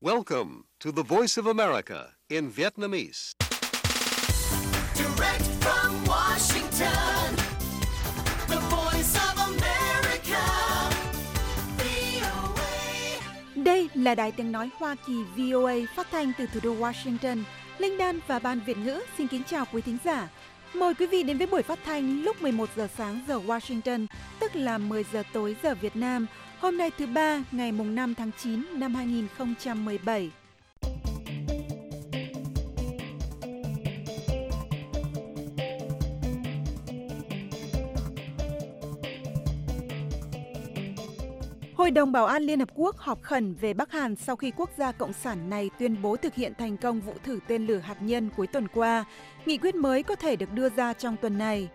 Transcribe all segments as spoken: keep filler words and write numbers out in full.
Welcome to the Voice of America in Vietnamese. Direct from Washington, the Voice of America, vê o a. Đây là Đài Tiếng Nói Hoa Kỳ vê o a phát thanh từ thủ đô Washington. Linh Đan và Ban Việt ngữ xin kính chào quý thính giả. Mời quý vị đến với buổi phát thanh lúc mười một giờ sáng giờ Washington, tức là mười giờ tối giờ Việt Nam, hôm nay thứ ba, ngày mùng năm tháng chín năm hai nghìn không trăm mười bảy. Hội đồng Bảo an Liên Hợp Quốc họp khẩn về Bắc Hàn sau khi quốc gia cộng sản này tuyên bố thực hiện thành công vụ thử tên lửa hạt nhân cuối tuần qua. Nghị quyết mới có thể được đưa ra trong tuần này.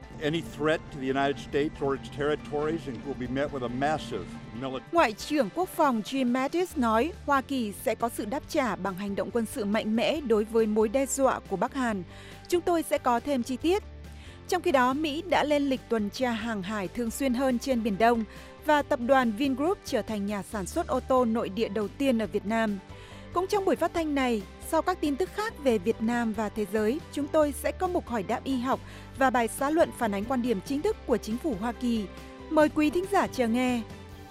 Ngoại trưởng Quốc phòng Jim Mattis nói Hoa Kỳ sẽ có sự đáp trả bằng hành động quân sự mạnh mẽ đối với mối đe dọa của Bắc Hàn. Chúng tôi sẽ có thêm chi tiết. Trong khi đó, Mỹ đã lên lịch tuần tra hàng hải thường xuyên hơn trên Biển Đông và tập đoàn Vingroup trở thành nhà sản xuất ô tô nội địa đầu tiên ở Việt Nam. Cũng trong buổi phát thanh này, sau các tin tức khác về Việt Nam và thế giới, chúng tôi sẽ có mục hỏi đáp y học và bài xã luận phản ánh quan điểm chính thức của chính phủ Hoa Kỳ. Mời quý thính giả chờ nghe.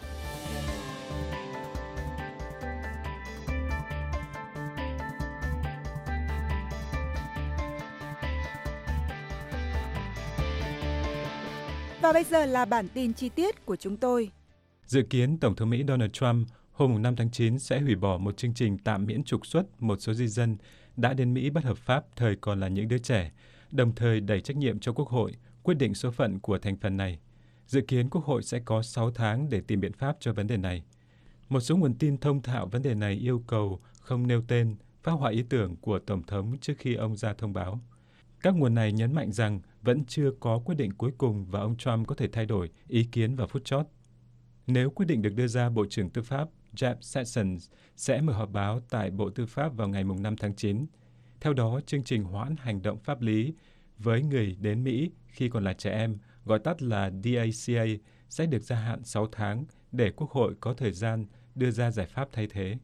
Và bây giờ là bản tin chi tiết của chúng tôi. Dự kiến Tổng thống Mỹ Donald Trump hôm năm tháng chín sẽ hủy bỏ một chương trình tạm miễn trục xuất một số di dân đã đến Mỹ bất hợp pháp thời còn là những đứa trẻ, đồng thời đẩy trách nhiệm cho Quốc hội quyết định số phận của thành phần này. Dự kiến Quốc hội sẽ có sáu tháng để tìm biện pháp cho vấn đề này. Một số nguồn tin thông thạo vấn đề này yêu cầu không nêu tên, phác họa ý tưởng của Tổng thống trước khi ông ra thông báo. Các nguồn này nhấn mạnh rằng vẫn chưa có quyết định cuối cùng và ông Trump có thể thay đổi ý kiến vào phút chót. Nếu quyết định được đưa ra, Bộ trưởng Tư pháp Jeff Sessions sẽ mở họp báo tại Bộ Tư pháp vào ngày năm tháng chín. Theo đó, chương trình hoãn hành động pháp lý với người đến Mỹ khi còn là trẻ em, gọi tắt là đê a xê a, sẽ được gia hạn sáu tháng để Quốc hội có thời gian đưa ra giải pháp thay thế.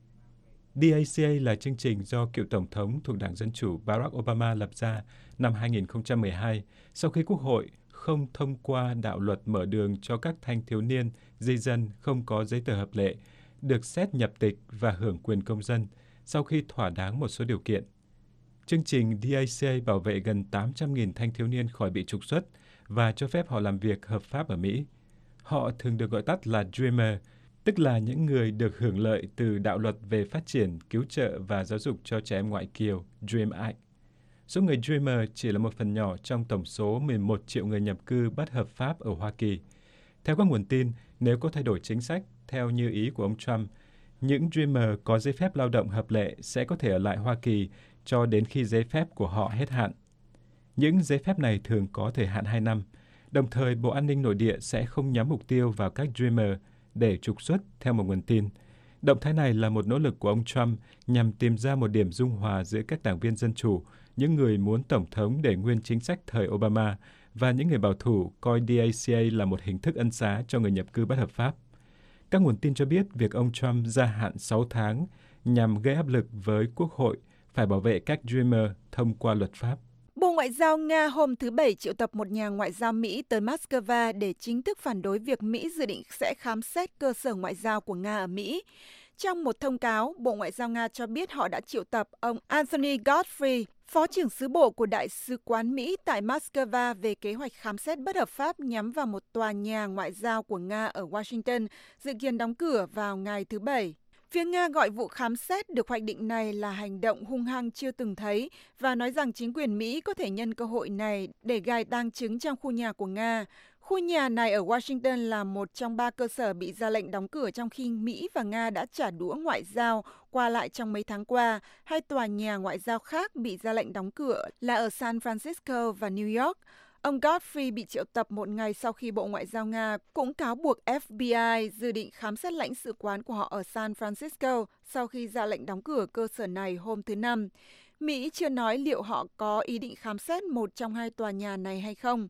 đê a xê a là chương trình do cựu Tổng thống thuộc Đảng Dân Chủ Barack Obama lập ra năm hai nghìn không trăm mười hai sau khi Quốc hội không thông qua đạo luật mở đường cho các thanh thiếu niên di dân không có giấy tờ hợp lệ được xét nhập tịch và hưởng quyền công dân sau khi thỏa đáng một số điều kiện. Chương trình đê a xê a bảo vệ gần tám trăm nghìn thanh thiếu niên khỏi bị trục xuất và cho phép họ làm việc hợp pháp ở Mỹ. Họ thường được gọi tắt là Dreamer, tức là những người được hưởng lợi từ đạo luật về phát triển, cứu trợ và giáo dục cho trẻ em ngoại kiều, Dream Act. Số người Dreamer chỉ là một phần nhỏ trong tổng số mười một triệu người nhập cư bất hợp pháp ở Hoa Kỳ. Theo các nguồn tin, nếu có thay đổi chính sách theo như ý của ông Trump, những Dreamer có giấy phép lao động hợp lệ sẽ có thể ở lại Hoa Kỳ cho đến khi giấy phép của họ hết hạn. Những giấy phép này thường có thời hạn hai năm. Đồng thời, Bộ An ninh Nội địa sẽ không nhắm mục tiêu vào các Dreamer để trục xuất, theo một nguồn tin. Động thái này là một nỗ lực của ông Trump nhằm tìm ra một điểm dung hòa giữa các đảng viên Dân Chủ, những người muốn Tổng thống để nguyên chính sách thời Obama, và những người bảo thủ coi đê a xê a là một hình thức ân xá cho người nhập cư bất hợp pháp. Các nguồn tin cho biết việc ông Trump gia hạn sáu tháng nhằm gây áp lực với Quốc hội phải bảo vệ các Dreamer thông qua luật pháp. Bộ Ngoại giao Nga hôm thứ Bảy triệu tập một nhà ngoại giao Mỹ tới Moscow để chính thức phản đối việc Mỹ dự định sẽ khám xét cơ sở ngoại giao của Nga ở Mỹ. Trong một thông cáo, Bộ Ngoại giao Nga cho biết họ đã triệu tập ông Anthony Godfrey, Phó trưởng sứ bộ của Đại sứ quán Mỹ tại Moscow về kế hoạch khám xét bất hợp pháp nhắm vào một tòa nhà ngoại giao của Nga ở Washington, dự kiến đóng cửa vào ngày thứ Bảy. Phía Nga gọi vụ khám xét được hoạch định này là hành động hung hăng chưa từng thấy và nói rằng chính quyền Mỹ có thể nhân cơ hội này để gài tang chứng trong khu nhà của Nga. Khu nhà này ở Washington là một trong ba cơ sở bị ra lệnh đóng cửa trong khi Mỹ và Nga đã trả đũa ngoại giao qua lại trong mấy tháng qua. Hai tòa nhà ngoại giao khác bị ra lệnh đóng cửa là ở San Francisco và New York. Ông Godfrey bị triệu tập một ngày sau khi Bộ Ngoại giao Nga cũng cáo buộc ép bê i dự định khám xét lãnh sự quán của họ ở San Francisco sau khi ra lệnh đóng cửa cơ sở này hôm thứ Năm. Mỹ chưa nói liệu họ có ý định khám xét một trong hai tòa nhà này hay không.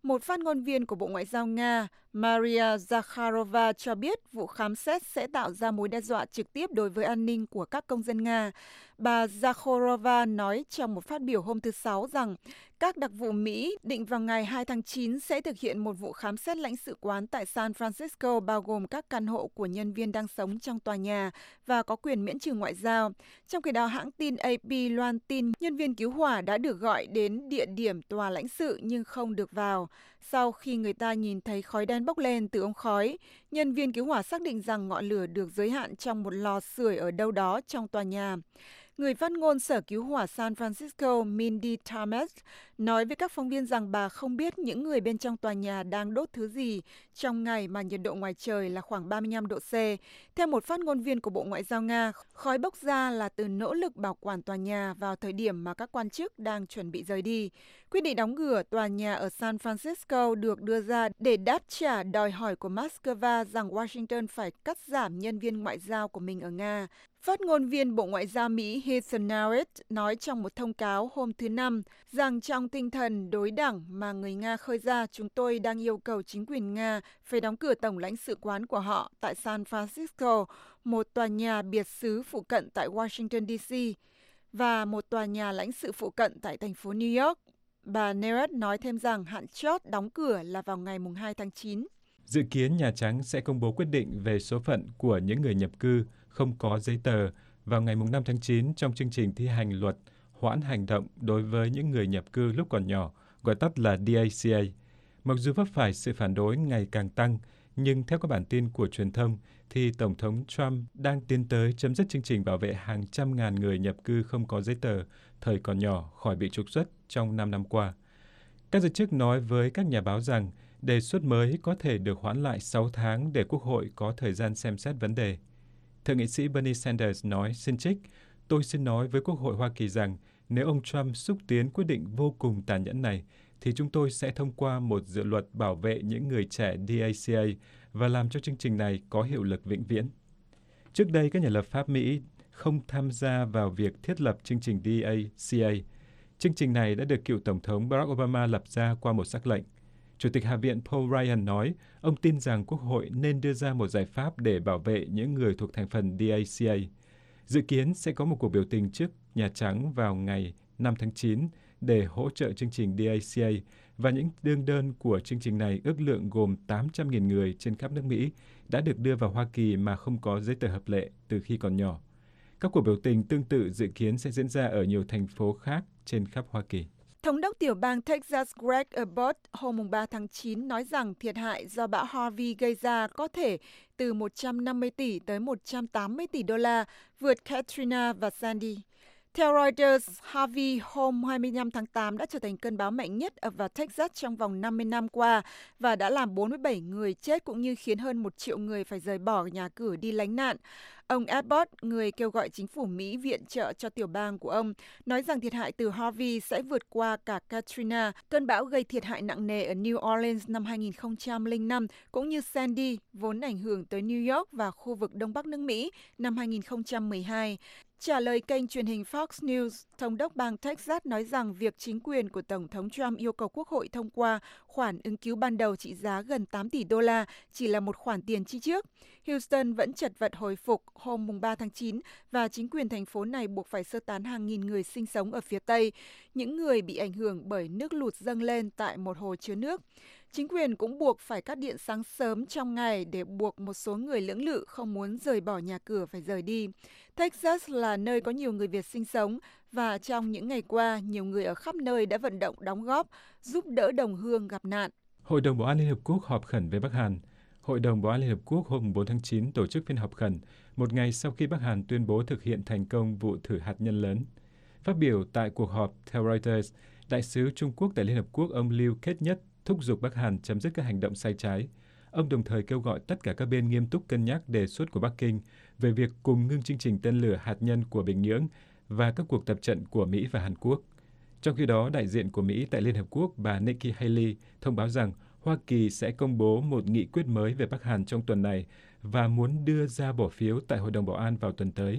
Một phát ngôn viên của Bộ Ngoại giao Nga Maria Zakharova cho biết vụ khám xét sẽ tạo ra mối đe dọa trực tiếp đối với an ninh của các công dân Nga. Bà Zakharova nói trong một phát biểu hôm thứ Sáu rằng các đặc vụ Mỹ định vào ngày hai tháng chín sẽ thực hiện một vụ khám xét lãnh sự quán tại San Francisco bao gồm các căn hộ của nhân viên đang sống trong tòa nhà và có quyền miễn trừ ngoại giao. Trong khi đó, hãng tin A P loan tin nhân viên cứu hỏa đã được gọi đến địa điểm tòa lãnh sự nhưng không được vào. Sau khi người ta nhìn thấy khói đen bốc lên từ ống khói, nhân viên cứu hỏa xác định rằng ngọn lửa được giới hạn trong một lò sưởi ở đâu đó trong tòa nhà. Người phát ngôn Sở Cứu hỏa San Francisco Mindy Thomas nói với các phóng viên rằng bà không biết những người bên trong tòa nhà đang đốt thứ gì trong ngày mà nhiệt độ ngoài trời là khoảng ba mươi lăm độ C. Theo một phát ngôn viên của Bộ Ngoại giao Nga, khói bốc ra là từ nỗ lực bảo quản tòa nhà vào thời điểm mà các quan chức đang chuẩn bị rời đi. Quyết định đóng cửa tòa nhà ở San Francisco được đưa ra để đáp trả đòi hỏi của Moscow rằng Washington phải cắt giảm nhân viên ngoại giao của mình ở Nga. Phát ngôn viên Bộ Ngoại giao Mỹ Heather Nauert nói trong một thông cáo hôm thứ Năm rằng trong tinh thần đối đẳng mà người Nga khơi ra, chúng tôi đang yêu cầu chính quyền Nga phải đóng cửa tổng lãnh sự quán của họ tại San Francisco, một tòa nhà biệt xứ phụ cận tại Washington D C và một tòa nhà lãnh sự phụ cận tại thành phố New York. Bà Nauert nói thêm rằng hạn chót đóng cửa là vào ngày hai tháng chín. Dự kiến Nhà Trắng sẽ công bố quyết định về số phận của những người nhập cư không có giấy tờ vào ngày năm tháng chín trong chương trình thi hành luật hoãn hành động đối với những người nhập cư lúc còn nhỏ, gọi tắt là D A C A. Mặc dù vấp phải sự phản đối ngày càng tăng, nhưng theo các bản tin của truyền thông, thì Tổng thống Trump đang tiến tới chấm dứt chương trình bảo vệ hàng trăm ngàn người nhập cư không có giấy tờ thời còn nhỏ khỏi bị trục xuất trong năm năm qua. Các giới chức nói với các nhà báo rằng đề xuất mới có thể được hoãn lại sáu tháng để Quốc hội có thời gian xem xét vấn đề. Thượng nghị sĩ Bernie Sanders nói, xin trích, tôi xin nói với Quốc hội Hoa Kỳ rằng nếu ông Trump xúc tiến quyết định vô cùng tàn nhẫn này, thì chúng tôi sẽ thông qua một dự luật bảo vệ những người trẻ D A C A và làm cho chương trình này có hiệu lực vĩnh viễn. Trước đây, các nhà lập pháp Mỹ không tham gia vào việc thiết lập chương trình D A C A. Chương trình này đã được cựu Tổng thống Barack Obama lập ra qua một sắc lệnh. Chủ tịch Hạ viện Paul Ryan nói, ông tin rằng Quốc hội nên đưa ra một giải pháp để bảo vệ những người thuộc thành phần D A C A. Dự kiến sẽ có một cuộc biểu tình trước Nhà Trắng vào ngày năm tháng chín để hỗ trợ chương trình D A C A, và những đương đơn của chương trình này ước lượng gồm tám trăm nghìn người trên khắp nước Mỹ đã được đưa vào Hoa Kỳ mà không có giấy tờ hợp lệ từ khi còn nhỏ. Các cuộc biểu tình tương tự dự kiến sẽ diễn ra ở nhiều thành phố khác trên khắp Hoa Kỳ. Thống đốc tiểu bang Texas Greg Abbott hôm ba tháng chín nói rằng thiệt hại do bão Harvey gây ra có thể từ một trăm năm mươi tỷ tới một trăm tám mươi tỷ đô la, vượt Katrina và Sandy. Theo Reuters, Harvey hôm hai mươi lăm tháng tám đã trở thành cơn bão mạnh nhất ập vào Texas trong vòng năm mươi năm qua và đã làm bốn mươi bảy người chết cũng như khiến hơn một triệu người phải rời bỏ nhà cửa đi lánh nạn. Ông Abbott, người kêu gọi chính phủ Mỹ viện trợ cho tiểu bang của ông, nói rằng thiệt hại từ Harvey sẽ vượt qua cả Katrina, cơn bão gây thiệt hại nặng nề ở New Orleans năm hai nghìn không trăm lẻ năm, cũng như Sandy, vốn ảnh hưởng tới New York và khu vực Đông Bắc nước Mỹ năm hai nghìn không trăm mười hai. Trả lời kênh truyền hình Fox News, Thống đốc bang Texas nói rằng việc chính quyền của Tổng thống Trump yêu cầu Quốc hội thông qua khoản ứng cứu ban đầu trị giá gần tám tỷ đô la chỉ là một khoản tiền chi trước. Houston vẫn chật vật hồi phục hôm ba tháng chín và chính quyền thành phố này buộc phải sơ tán hàng nghìn người sinh sống ở phía Tây, những người bị ảnh hưởng bởi nước lụt dâng lên tại một hồ chứa nước. Chính quyền cũng buộc phải cắt điện sáng sớm trong ngày để buộc một số người lưỡng lự không muốn rời bỏ nhà cửa phải rời đi. Texas là nơi có nhiều người Việt sinh sống và trong những ngày qua, nhiều người ở khắp nơi đã vận động đóng góp, giúp đỡ đồng hương gặp nạn. Hội đồng Bảo an Liên Hợp Quốc họp khẩn với Bắc Hàn. Hội đồng Bảo an Liên Hợp Quốc hôm bốn tháng chín tổ chức phiên họp khẩn, một ngày sau khi Bắc Hàn tuyên bố thực hiện thành công vụ thử hạt nhân lớn. Phát biểu tại cuộc họp, theo Reuters, Đại sứ Trung Quốc tại Liên Hợp Quốc ông Lưu Kết Nhất thúc giục Bắc Hàn chấm dứt các hành động sai trái. Ông đồng thời kêu gọi tất cả các bên nghiêm túc cân nhắc đề xuất của Bắc Kinh về việc cùng ngưng chương trình tên lửa hạt nhân của Bình Nhưỡng và các cuộc tập trận của Mỹ và Hàn Quốc. Trong khi đó, đại diện của Mỹ tại Liên Hợp Quốc bà Nikki Haley thông báo rằng Hoa Kỳ sẽ công bố một nghị quyết mới về Bắc Hàn trong tuần này và muốn đưa ra bỏ phiếu tại Hội đồng Bảo an vào tuần tới.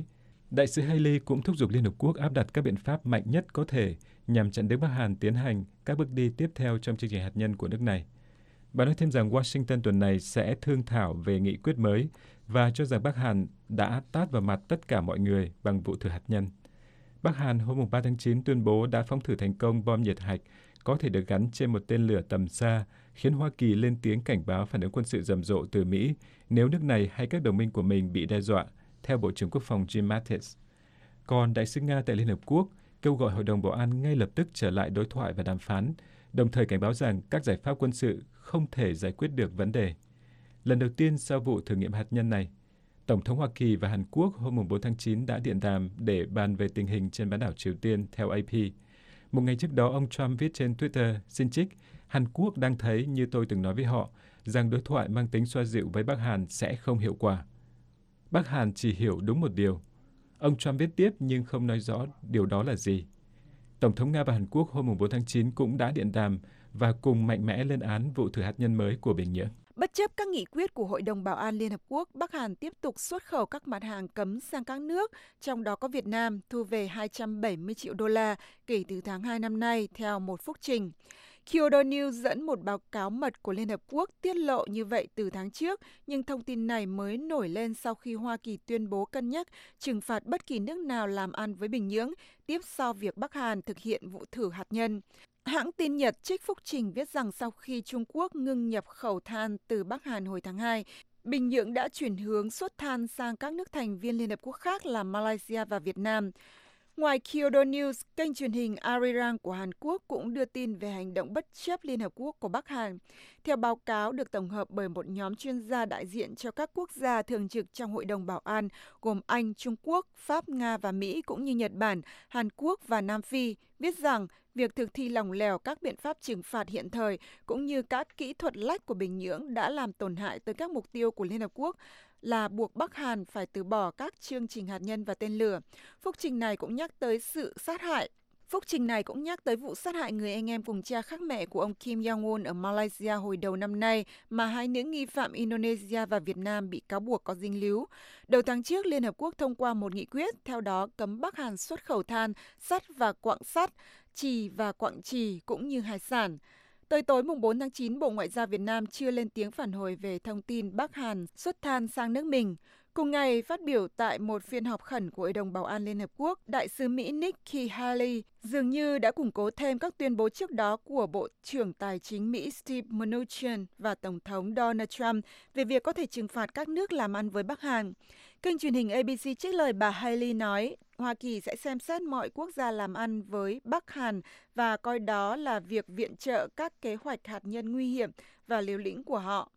Đại sứ Haley cũng thúc giục Liên Hợp Quốc áp đặt các biện pháp mạnh nhất có thể nhằm chặn đứng Bắc Hàn tiến hành các bước đi tiếp theo trong chương trình hạt nhân của nước này. Bà nói thêm rằng Washington tuần này sẽ thương thảo về nghị quyết mới và cho rằng Bắc Hàn đã tát vào mặt tất cả mọi người bằng vụ thử hạt nhân. Bắc Hàn hôm ba tháng chín tuyên bố đã phóng thử thành công bom nhiệt hạch có thể được gắn trên một tên lửa tầm xa, khiến Hoa Kỳ lên tiếng cảnh báo phản ứng quân sự rầm rộ từ Mỹ nếu nước này hay các đồng minh của mình bị đe dọa, theo Bộ trưởng Quốc phòng Jim Mattis. Còn Đại sứ Nga tại Liên Hợp Quốc kêu gọi Hội đồng Bảo an ngay lập tức trở lại đối thoại và đàm phán, đồng thời cảnh báo rằng các giải pháp quân sự không thể giải quyết được vấn đề. Lần đầu tiên sau vụ thử nghiệm hạt nhân này, Tổng thống Hoa Kỳ và Hàn Quốc hôm bốn tháng chín đã điện đàm để bàn về tình hình trên bán đảo Triều Tiên, theo a pê. Một ngày trước đó, ông Trump viết trên Twitter, xin trích, Hàn Quốc đang thấy như tôi từng nói với họ, rằng đối thoại mang tính xoa dịu với Bắc Hàn sẽ không hiệu quả. Bắc Hàn chỉ hiểu đúng một điều. Ông Trump viết tiếp nhưng không nói rõ điều đó là gì. Tổng thống Nga và Hàn Quốc hôm bốn tháng chín cũng đã điện đàm và cùng mạnh mẽ lên án vụ thử hạt nhân mới của Bình Nhưỡng. Bất chấp các nghị quyết của Hội đồng Bảo an Liên Hợp Quốc, Bắc Hàn tiếp tục xuất khẩu các mặt hàng cấm sang các nước, trong đó có Việt Nam, thu về hai trăm bảy mươi triệu đô la kể từ tháng hai năm nay, theo một phúc trình. Kyodo News dẫn một báo cáo mật của Liên Hợp Quốc tiết lộ như vậy từ tháng trước, nhưng thông tin này mới nổi lên sau khi Hoa Kỳ tuyên bố cân nhắc trừng phạt bất kỳ nước nào làm ăn với Bình Nhưỡng, tiếp sau việc Bắc Hàn thực hiện vụ thử hạt nhân. Hãng tin Nhật trích phúc trình viết rằng sau khi Trung Quốc ngưng nhập khẩu than từ Bắc Hàn hồi tháng hai, Bình Nhưỡng đã chuyển hướng xuất than sang các nước thành viên Liên Hợp Quốc khác là Malaysia và Việt Nam. Ngoài Kyodo News, kênh truyền hình Arirang của Hàn Quốc cũng đưa tin về hành động bất chấp Liên Hợp Quốc của Bắc Hàn. Theo báo cáo được tổng hợp bởi một nhóm chuyên gia đại diện cho các quốc gia thường trực trong Hội đồng Bảo an, gồm Anh, Trung Quốc, Pháp, Nga và Mỹ cũng như Nhật Bản, Hàn Quốc và Nam Phi, viết rằng việc thực thi lỏng lẻo các biện pháp trừng phạt hiện thời cũng như các kỹ thuật lách của Bình Nhưỡng đã làm tổn hại tới các mục tiêu của Liên Hợp Quốc, là buộc Bắc Hàn phải từ bỏ các chương trình hạt nhân và tên lửa. Phúc trình này cũng nhắc tới sự sát hại. Phúc trình này cũng nhắc tới vụ sát hại người anh em cùng cha khác mẹ của ông Kim Jong-un ở Malaysia hồi đầu năm nay mà hai nữ nghi phạm Indonesia và Việt Nam bị cáo buộc có dính líu. Đầu tháng trước, Liên Hợp Quốc thông qua một nghị quyết, theo đó cấm Bắc Hàn xuất khẩu than, sắt và quặng sắt, chì và quặng chì cũng như hải sản. Tới tối mùng bốn tháng chín, Bộ Ngoại giao Việt Nam chưa lên tiếng phản hồi về thông tin Bắc Hàn xuất than sang nước mình. Cùng ngày, phát biểu tại một phiên họp khẩn của Hội đồng Bảo an Liên Hợp Quốc, Đại sứ Mỹ Nikki Haley dường như đã củng cố thêm các tuyên bố trước đó của Bộ trưởng Tài chính Mỹ Steve Mnuchin và Tổng thống Donald Trump về việc có thể trừng phạt các nước làm ăn với Bắc Hàn. Kênh truyền hình a bê xê trích lời bà Haley nói, Hoa Kỳ sẽ xem xét mọi quốc gia làm ăn với Bắc Hàn và coi đó là việc viện trợ các kế hoạch hạt nhân nguy hiểm và liều lĩnh của họ.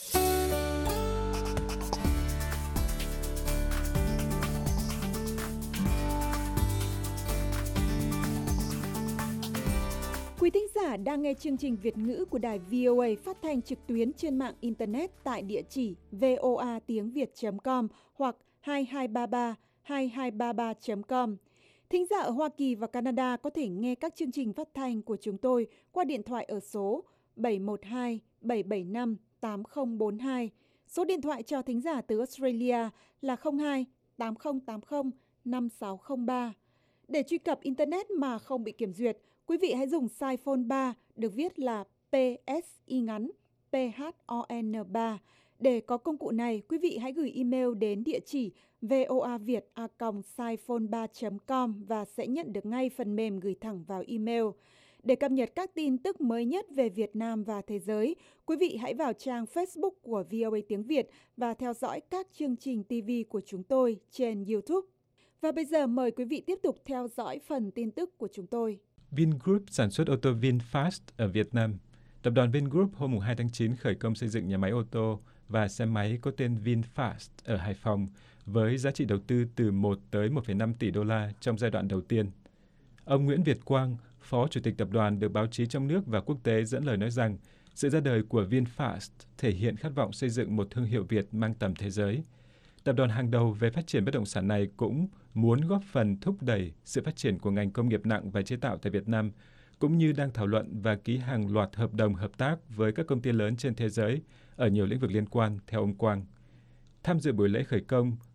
Quý thính giả đang nghe chương trình Việt ngữ của đài vê o a phát thanh trực tuyến trên mạng Internet tại địa chỉ voa tiếng việt chấm com hoặc hai hai ba ba hai hai ba ba chấm com. Thính giả ở Hoa Kỳ và Canada có thể nghe các chương trình phát thanh của chúng tôi qua điện thoại ở số bảy một hai bảy bảy năm tám không bốn hai. Số điện thoại cho thính giả từ Australia là không hai tám không tám không năm sáu không ba. Để truy cập Internet mà không bị kiểm duyệt, quý vị hãy dùng size phone ba được viết là pê ét y ngắn pê hát o en ba. Để có công cụ này, quý vị hãy gửi email đến địa chỉ voaviet a còng siphone ba chấm com và sẽ nhận được ngay phần mềm gửi thẳng vào email. Để cập nhật các tin tức mới nhất về Việt Nam và thế giới, quý vị hãy vào trang Facebook của vê o a tiếng Việt và theo dõi các chương trình ti vi của chúng tôi trên YouTube. Và bây giờ mời quý vị tiếp tục theo dõi phần tin tức của chúng tôi. Vingroup sản xuất ô tô VinFast ở Việt Nam. Tập đoàn Vingroup hôm hai tháng chín khởi công xây dựng nhà máy ô tô và xe máy có tên VinFast ở Hải Phòng với giá trị đầu tư từ một tới một phẩy năm tỷ đô la trong giai đoạn đầu tiên. Ông Nguyễn Việt Quang, Phó Chủ tịch Tập đoàn, được báo chí trong nước và quốc tế dẫn lời nói rằng sự ra đời của VinFast thể hiện khát vọng xây dựng một thương hiệu Việt mang tầm thế giới. Tập đoàn hàng đầu về phát triển bất động sản này cũng muốn góp phần thúc đẩy sự phát triển của ngành công nghiệp nặng và chế tạo tại Việt Nam, cũng như đang thảo luận và ký hàng loạt hợp đồng hợp tác với các công ty lớn trên thế giới ở nhiều lĩnh vực liên quan, theo ông Quang. Tham dự buổi lễ khởi công,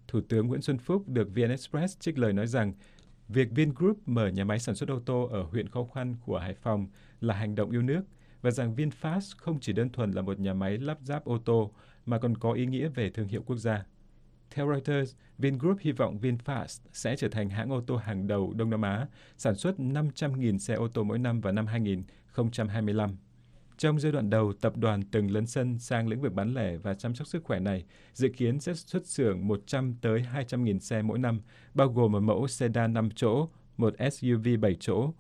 Thủ tướng Nguyễn Xuân Phúc được vê en Express trích lời nói rằng việc Vingroup mở nhà máy sản xuất ô tô ở huyện khó khăn của Hải Phòng là hành động yêu nước và rằng VinFast không chỉ đơn thuần là một nhà máy lắp ráp ô tô mà còn có ý nghĩa về thương hiệu quốc gia. Theo Reuters, Vingroup hy vọng VinFast sẽ trở thành hãng ô tô hàng đầu Đông Nam Á, sản xuất năm trăm nghìn xe ô tô mỗi năm vào năm hai nghìn không trăm hai mươi lăm. Trong giai đoạn đầu, tập đoàn từng lấn sân sang lĩnh vực bán lẻ và chăm sóc sức khỏe này, dự kiến sẽ xuất xưởng một trăm tới hai trăm nghìn xe mỗi năm, bao gồm một mẫu sedan năm chỗ, một ét u vê bảy chỗ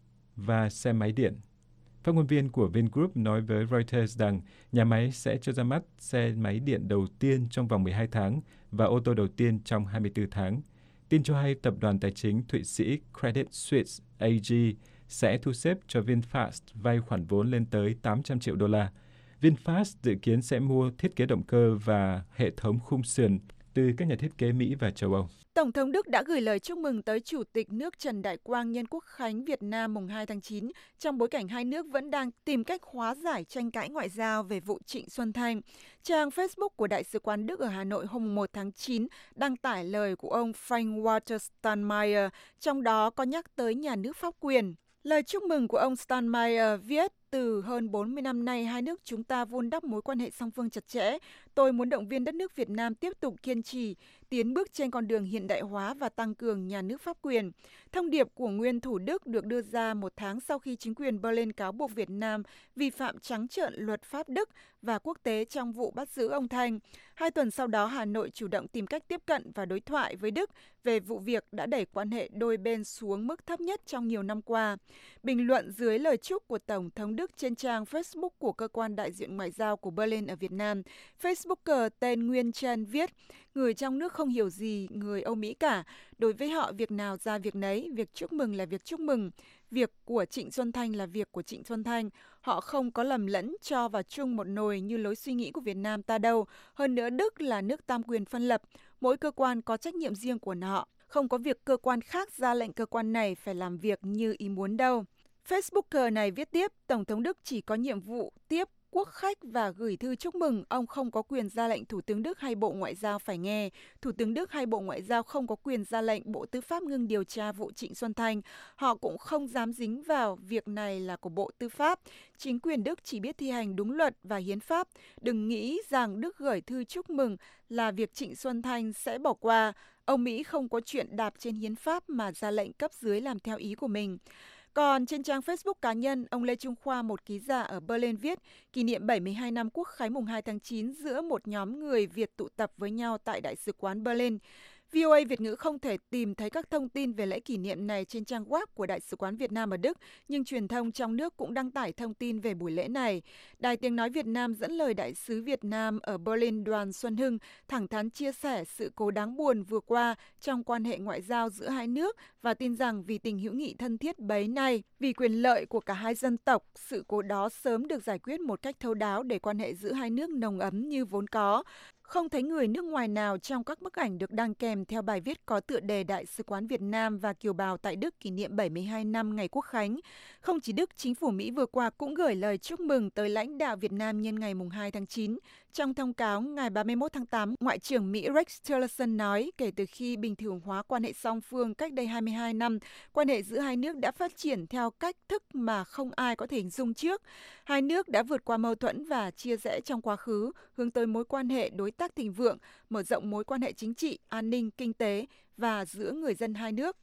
và xe máy điện. Phát ngôn viên của Vingroup nói với Reuters rằng nhà máy sẽ cho ra mắt xe máy điện đầu tiên trong vòng mười hai tháng và ô tô đầu tiên trong hai mươi tư tháng. Tin cho hay tập đoàn tài chính Thụy Sĩ Credit Suisse a giê sẽ thu xếp cho VinFast vay khoản vốn lên tới tám trăm triệu đô la. VinFast dự kiến sẽ mua thiết kế động cơ và hệ thống khung sườn từ các nhà thiết kế Mỹ và châu Âu. Tổng thống Đức đã gửi lời chúc mừng tới Chủ tịch nước Trần Đại Quang nhân Quốc khánh Việt Nam mùng hai tháng chín, trong bối cảnh hai nước vẫn đang tìm cách hóa giải tranh cãi ngoại giao về vụ Trịnh Xuân Thanh. Trang Facebook của Đại sứ quán Đức ở Hà Nội hôm một tháng chín đăng tải lời của ông Frank-Walter Steinmeier, trong đó có nhắc tới nhà nước pháp quyền. Lời chúc mừng của ông Steinmeier viết: từ hơn bốn mươi năm nay, hai nước chúng ta vun đắp mối quan hệ song phương chặt chẽ. Tôi muốn động viên đất nước Việt Nam tiếp tục kiên trì, tiến bước trên con đường hiện đại hóa và tăng cường nhà nước pháp quyền. Thông điệp của nguyên thủ Đức được đưa ra một tháng sau khi chính quyền Berlin cáo buộc Việt Nam vi phạm trắng trợn luật pháp Đức và quốc tế trong vụ bắt giữ ông Thanh. Hai tuần sau đó, Hà Nội chủ động tìm cách tiếp cận và đối thoại với Đức về vụ việc đã đẩy quan hệ đôi bên xuống mức thấp nhất trong nhiều năm qua. Bình luận dưới lời chúc của Tổng thống Đức trên trang Facebook của Cơ quan Đại diện Ngoại giao của Berlin ở Việt Nam, Facebooker tên Nguyên Trân viết: người trong nước không hiểu gì người Âu Mỹ cả. Đối với họ, việc nào ra việc nấy, việc chúc mừng là việc chúc mừng. Việc của Trịnh Xuân Thanh là việc của Trịnh Xuân Thanh. Họ không có lầm lẫn cho vào chung một nồi như lối suy nghĩ của Việt Nam ta đâu. Hơn nữa, Đức là nước tam quyền phân lập. Mỗi cơ quan có trách nhiệm riêng của họ. Không có việc cơ quan khác ra lệnh cơ quan này phải làm việc như ý muốn đâu. Facebooker này viết tiếp, Tổng thống Đức chỉ có nhiệm vụ tiếp quốc khách và gửi thư chúc mừng, ông không có quyền ra lệnh Thủ tướng Đức hay Bộ Ngoại giao phải nghe. Thủ tướng Đức hay Bộ Ngoại giao không có quyền ra lệnh Bộ Tư pháp ngưng điều tra vụ Trịnh Xuân Thanh. Họ cũng không dám dính vào việc này là của Bộ Tư pháp. Chính quyền Đức chỉ biết thi hành đúng luật và hiến pháp. Đừng nghĩ rằng Đức gửi thư chúc mừng là việc Trịnh Xuân Thanh sẽ bỏ qua. Ông Mỹ không có chuyện đạp trên hiến pháp mà ra lệnh cấp dưới làm theo ý của mình. Còn trên trang Facebook cá nhân, ông Lê Trung Khoa, một ký giả ở Berlin viết, kỷ niệm bảy mươi hai năm Quốc khánh mùng hai tháng chín giữa một nhóm người Việt tụ tập với nhau tại Đại sứ quán Berlin. vê o a Việt ngữ không thể tìm thấy các thông tin về lễ kỷ niệm này trên trang web của Đại sứ quán Việt Nam ở Đức, nhưng truyền thông trong nước cũng đăng tải thông tin về buổi lễ này. Đài Tiếng Nói Việt Nam dẫn lời Đại sứ Việt Nam ở Berlin Đoàn Xuân Hưng thẳng thắn chia sẻ sự cố đáng buồn vừa qua trong quan hệ ngoại giao giữa hai nước và tin rằng vì tình hữu nghị thân thiết bấy nay, vì quyền lợi của cả hai dân tộc, sự cố đó sớm được giải quyết một cách thấu đáo để quan hệ giữa hai nước nồng ấm như vốn có. Không thấy người nước ngoài nào trong các bức ảnh được đăng kèm theo bài viết có tựa đề Đại sứ quán Việt Nam và kiều bào tại Đức kỷ niệm bảy mươi hai năm ngày Quốc khánh. Không chỉ Đức, chính phủ Mỹ vừa qua cũng gửi lời chúc mừng tới lãnh đạo Việt Nam nhân ngày mùng hai tháng chín. Trong thông cáo ngày ba mươi mốt tháng tám, Ngoại trưởng Mỹ Rex Tillerson nói kể từ khi bình thường hóa quan hệ song phương cách đây hai mươi hai năm, quan hệ giữa hai nước đã phát triển theo cách thức mà không ai có thể hình dung trước. Hai nước đã vượt qua mâu thuẫn và chia rẽ trong quá khứ, hướng tới mối quan hệ đối tác thịnh vượng, mở rộng mối quan hệ chính trị, an ninh, kinh tế và giữa người dân hai nước.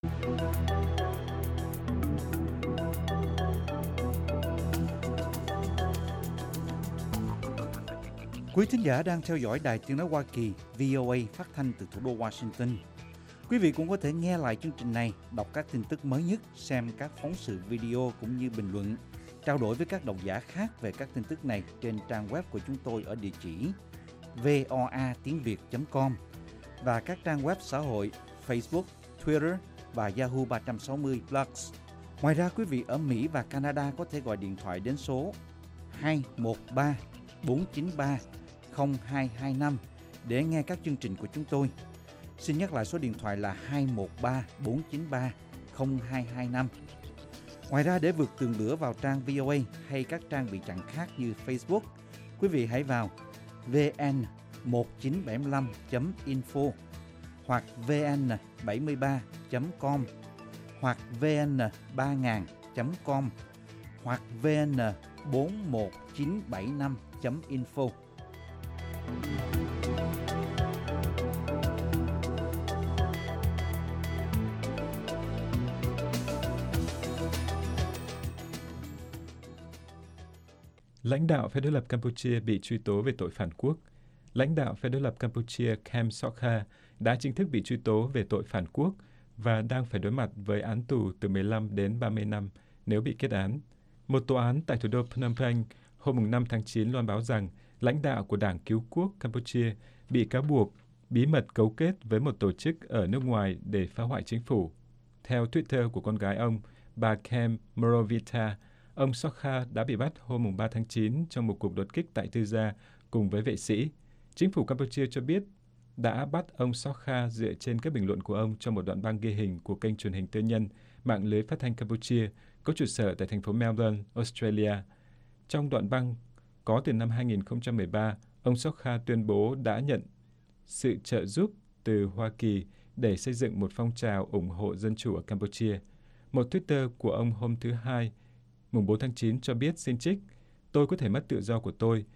Quý thính giả đang theo dõi Đài Tiếng Nói Hoa Kỳ vê o a phát thanh từ thủ đô Washington. Quý vị cũng có thể nghe lại chương trình này, đọc các tin tức mới nhất, xem các phóng sự video cũng như bình luận, trao đổi với các độc giả khác về các tin tức này trên trang web của chúng tôi ở địa chỉ voa tiếng việt chấm com và các trang web xã hội Facebook, Twitter và Yahoo ba trăm sáu mươi Plus. Ngoài ra, quý vị ở Mỹ và Canada có thể gọi điện thoại đến số hai một ba bốn chín ba không hai hai năm để nghe các chương trình của chúng tôi. Xin nhắc lại số điện thoại là hai một ba bốn chín ba không hai hai năm. Ngoài ra, để vượt tường lửa vào trang vê o a hay các trang bị chặn khác như Facebook, quý vị hãy vào vê en một chín bảy lăm chấm info hoặc vê en bảy ba chấm com hoặc vê en ba nghìn chấm com hoặc vê en bốn một chín bảy năm chấm info. Lãnh đạo phe đối lập Campuchia bị truy tố về tội phản quốc. Lãnh đạo phe đối lập Campuchia Kem Sokha đã chính thức bị truy tố về tội phản quốc và đang phải đối mặt với án tù từ mười lăm đến ba mươi năm nếu bị kết án. Một tòa án tại thủ đô Phnom Penh hôm năm tháng chín loan báo rằng lãnh đạo của Đảng Cứu quốc Campuchia bị cáo buộc bí mật cấu kết với một tổ chức ở nước ngoài để phá hoại chính phủ. Theo Twitter của con gái ông, bà Kem Morovita, ông Sokha đã bị bắt hôm ba tháng chín trong một cuộc đột kích tại tư gia cùng với vệ sĩ. Chính phủ Campuchia cho biết đã bắt ông Sokha dựa trên các bình luận của ông trong một đoạn băng ghi hình của kênh truyền hình tư nhân mạng lưới phát thanh Campuchia có trụ sở tại thành phố Melbourne, Australia. Trong đoạn băng có từ năm hai nghìn không trăm mười ba, ông Sokha tuyên bố đã nhận sự trợ giúp từ Hoa Kỳ để xây dựng một phong trào ủng hộ dân chủ ở Campuchia. Một Twitter của ông hôm thứ Hai, mùng bốn tháng chín cho biết, xin trích, tôi có thể mất tự do của tôi,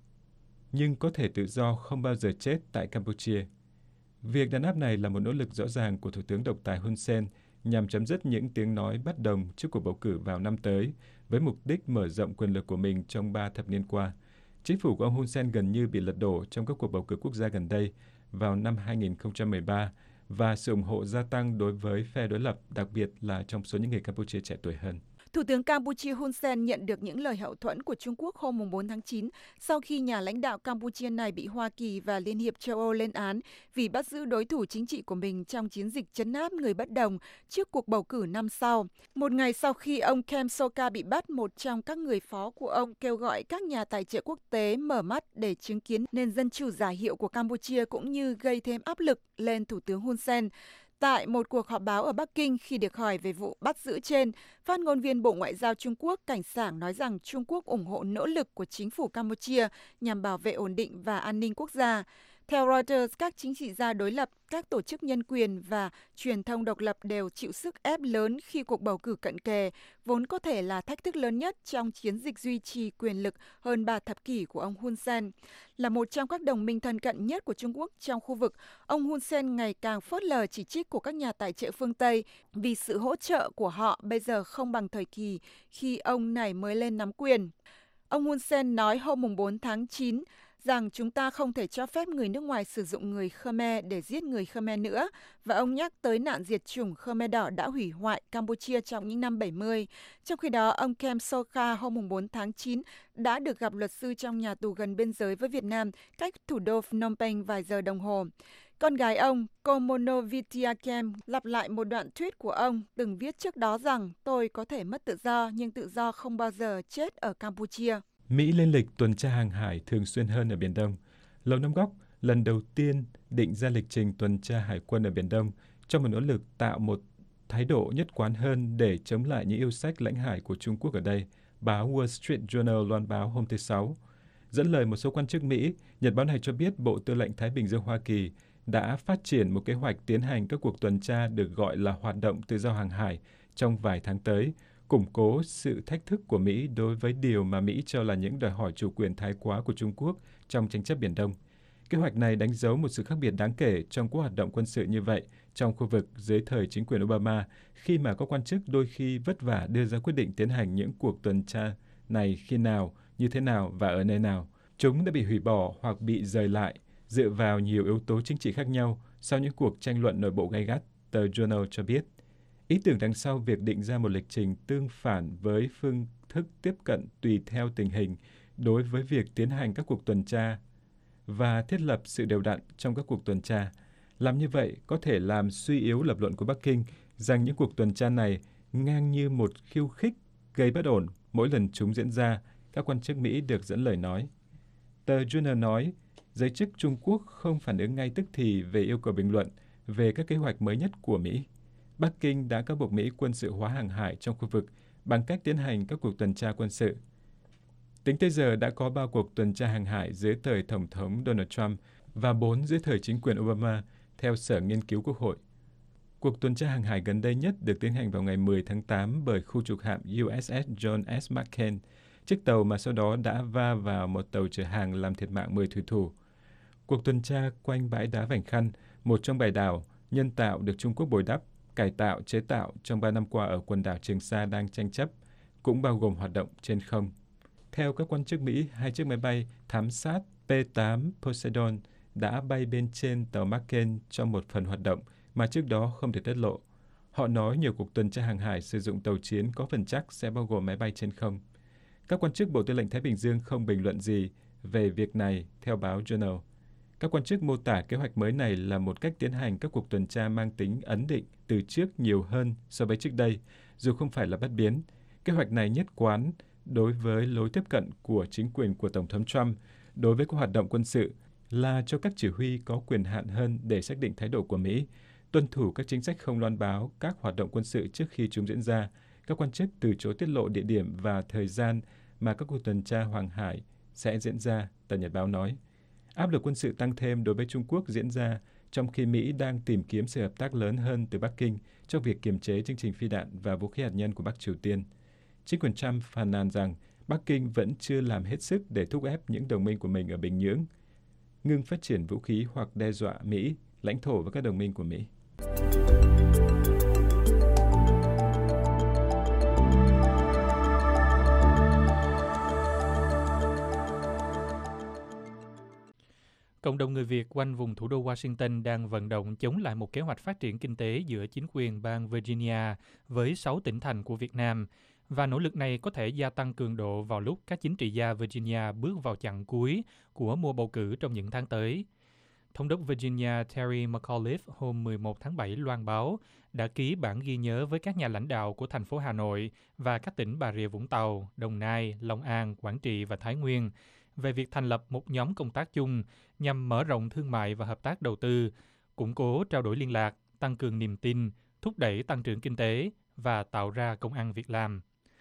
nhưng có thể tự do không bao giờ chết tại Campuchia. Việc đàn áp này là một nỗ lực rõ ràng của Thủ tướng độc tài Hun Sen nhằm chấm dứt những tiếng nói bất đồng trước cuộc bầu cử vào năm tới, với mục đích mở rộng quyền lực của mình trong ba thập niên qua. Chính phủ của ông Hun Sen gần như bị lật đổ trong các cuộc bầu cử quốc gia gần đây vào năm hai nghìn không trăm mười ba và sự ủng hộ gia tăng đối với phe đối lập, đặc biệt là trong số những người Campuchia trẻ tuổi hơn. Thủ tướng Campuchia Hun Sen nhận được những lời hậu thuẫn của Trung Quốc hôm bốn tháng chín sau khi nhà lãnh đạo Campuchia này bị Hoa Kỳ và Liên hiệp châu Âu lên án vì bắt giữ đối thủ chính trị của mình trong chiến dịch trấn áp người bất đồng trước cuộc bầu cử năm sau. Một ngày sau khi ông Kem Sokha bị bắt, một trong các người phó của ông kêu gọi các nhà tài trợ quốc tế mở mắt để chứng kiến nền dân chủ giả hiệu của Campuchia cũng như gây thêm áp lực lên Thủ tướng Hun Sen. Tại một cuộc họp báo ở Bắc Kinh khi được hỏi về vụ bắt giữ trên, phát ngôn viên Bộ Ngoại giao Trung Quốc Cảnh Sảng nói rằng Trung Quốc ủng hộ nỗ lực của chính phủ Campuchia nhằm bảo vệ ổn định và an ninh quốc gia. Theo Reuters, các chính trị gia đối lập, các tổ chức nhân quyền và truyền thông độc lập đều chịu sức ép lớn khi cuộc bầu cử cận kề, vốn có thể là thách thức lớn nhất trong chiến dịch duy trì quyền lực hơn ba thập kỷ của ông Hun Sen. Là một trong các đồng minh thân cận nhất của Trung Quốc trong khu vực, ông Hun Sen ngày càng phớt lờ chỉ trích của các nhà tài trợ phương Tây vì sự hỗ trợ của họ bây giờ không bằng thời kỳ khi ông này mới lên nắm quyền. Ông Hun Sen nói hôm bốn tháng chín rằng chúng ta không thể cho phép người nước ngoài sử dụng người Khmer để giết người Khmer nữa, và ông nhắc tới nạn diệt chủng Khmer Đỏ đã hủy hoại Campuchia trong những năm bảy mươi. Trong khi đó, ông Kem Sokha hôm bốn tháng chín đã được gặp luật sư trong nhà tù gần biên giới với Việt Nam, cách thủ đô Phnom Penh vài giờ đồng hồ. Con gái ông, Komono Vitia Kem, lặp lại một đoạn tweet của ông từng viết trước đó rằng tôi có thể mất tự do, nhưng tự do không bao giờ chết ở Campuchia. Mỹ lên lịch tuần tra hàng hải thường xuyên hơn ở Biển Đông. Lầu Năm Góc lần đầu tiên định ra lịch trình tuần tra hải quân ở Biển Đông trong một nỗ lực tạo một thái độ nhất quán hơn để chống lại những yêu sách lãnh hải của Trung Quốc ở đây, báo Wall Street Journal loan báo hôm thứ Sáu. Dẫn lời một số quan chức Mỹ, nhật báo này cho biết Bộ Tư lệnh Thái Bình Dương Hoa Kỳ đã phát triển một kế hoạch tiến hành các cuộc tuần tra được gọi là hoạt động tự do hàng hải trong vài tháng tới, củng cố sự thách thức của Mỹ đối với điều mà Mỹ cho là những đòi hỏi chủ quyền thái quá của Trung Quốc trong tranh chấp Biển Đông. Kế hoạch này đánh dấu một sự khác biệt đáng kể trong các hoạt động quân sự như vậy trong khu vực dưới thời chính quyền Obama, khi mà các quan chức đôi khi vất vả đưa ra quyết định tiến hành những cuộc tuần tra này khi nào, như thế nào và ở nơi nào. Chúng đã bị hủy bỏ hoặc bị rời lại dựa vào nhiều yếu tố chính trị khác nhau sau những cuộc tranh luận nội bộ gay gắt, tờ Journal cho biết. Ý tưởng đằng sau việc định ra một lịch trình tương phản với phương thức tiếp cận tùy theo tình hình đối với việc tiến hành các cuộc tuần tra và thiết lập sự đều đặn trong các cuộc tuần tra. Làm như vậy có thể làm suy yếu lập luận của Bắc Kinh rằng những cuộc tuần tra này ngang như một khiêu khích gây bất ổn mỗi lần chúng diễn ra, các quan chức Mỹ được dẫn lời nói. Tờ Journal nói, giới chức Trung Quốc không phản ứng ngay tức thì về yêu cầu bình luận về các kế hoạch mới nhất của Mỹ. Bắc Kinh đã cáo buộc Mỹ quân sự hóa hàng hải trong khu vực bằng cách tiến hành các cuộc tuần tra quân sự. Tính tới giờ đã có ba cuộc tuần tra hàng hải dưới thời Tổng thống Donald Trump và bốn dưới thời chính quyền Obama, theo Sở Nghiên cứu Quốc hội. Cuộc tuần tra hàng hải gần đây nhất được tiến hành vào ngày mười tháng tám bởi khu trục hạm u ét ét John S. McCain, chiếc tàu mà sau đó đã va vào một tàu chở hàng làm thiệt mạng mười thủy thủ. Cuộc tuần tra quanh bãi đá Vành Khăn, một trong bảy đảo nhân tạo được Trung Quốc bồi đắp, cải tạo, chế tạo trong ba năm qua ở quần đảo Trường Sa đang tranh chấp, cũng bao gồm hoạt động trên không. Theo các quan chức Mỹ, hai chiếc máy bay thám sát P tám Poseidon đã bay bên trên tàu McCain trong một phần hoạt động mà trước đó không được tiết lộ. Họ nói nhiều cuộc tuần tra hàng hải sử dụng tàu chiến có phần chắc sẽ bao gồm máy bay trên không. Các quan chức Bộ Tư lệnh Thái Bình Dương không bình luận gì về việc này, theo báo Journal. Các quan chức mô tả kế hoạch mới này là một cách tiến hành các cuộc tuần tra mang tính ấn định từ trước nhiều hơn so với trước đây, dù không phải là bất biến. Kế hoạch này nhất quán đối với lối tiếp cận của chính quyền của Tổng thống Trump đối với các hoạt động quân sự là cho các chỉ huy có quyền hạn hơn để xác định thái độ của Mỹ, tuân thủ các chính sách không loan báo các hoạt động quân sự trước khi chúng diễn ra. Các quan chức từ chối tiết lộ địa điểm và thời gian mà các cuộc tuần tra hàng hải sẽ diễn ra, tờ Nhật báo nói. Áp lực quân sự tăng thêm đối với Trung Quốc diễn ra trong khi Mỹ đang tìm kiếm sự hợp tác lớn hơn từ Bắc Kinh trong việc kiềm chế chương trình phi đạn và vũ khí hạt nhân của Bắc Triều Tiên. Chính quyền Trump phàn nàn rằng Bắc Kinh vẫn chưa làm hết sức để thúc ép những đồng minh của mình ở Bình Nhưỡng ngưng phát triển vũ khí hoặc đe dọa Mỹ, lãnh thổ và các đồng minh của Mỹ. Cộng đồng người Việt quanh vùng thủ đô Washington đang vận động chống lại một kế hoạch phát triển kinh tế giữa chính quyền bang Virginia với sáu tỉnh thành của Việt Nam, và nỗ lực này có thể gia tăng cường độ vào lúc các chính trị gia Virginia bước vào chặng cuối của mùa bầu cử trong những tháng tới. Thống đốc Virginia Terry McAuliffe hôm mười một tháng bảy loan báo đã ký bản ghi nhớ với các nhà lãnh đạo của thành phố Hà Nội và các tỉnh Bà Rịa Vũng Tàu, Đồng Nai, Long An, Quảng Trị và Thái Nguyên về việc thành lập một nhóm công tác chung nhằm mở rộng thương mại và hợp tác đầu tư, củng cố trao đổi liên lạc, tăng cường niềm tin, thúc đẩy tăng trưởng kinh tế và tạo ra công ăn việc làm.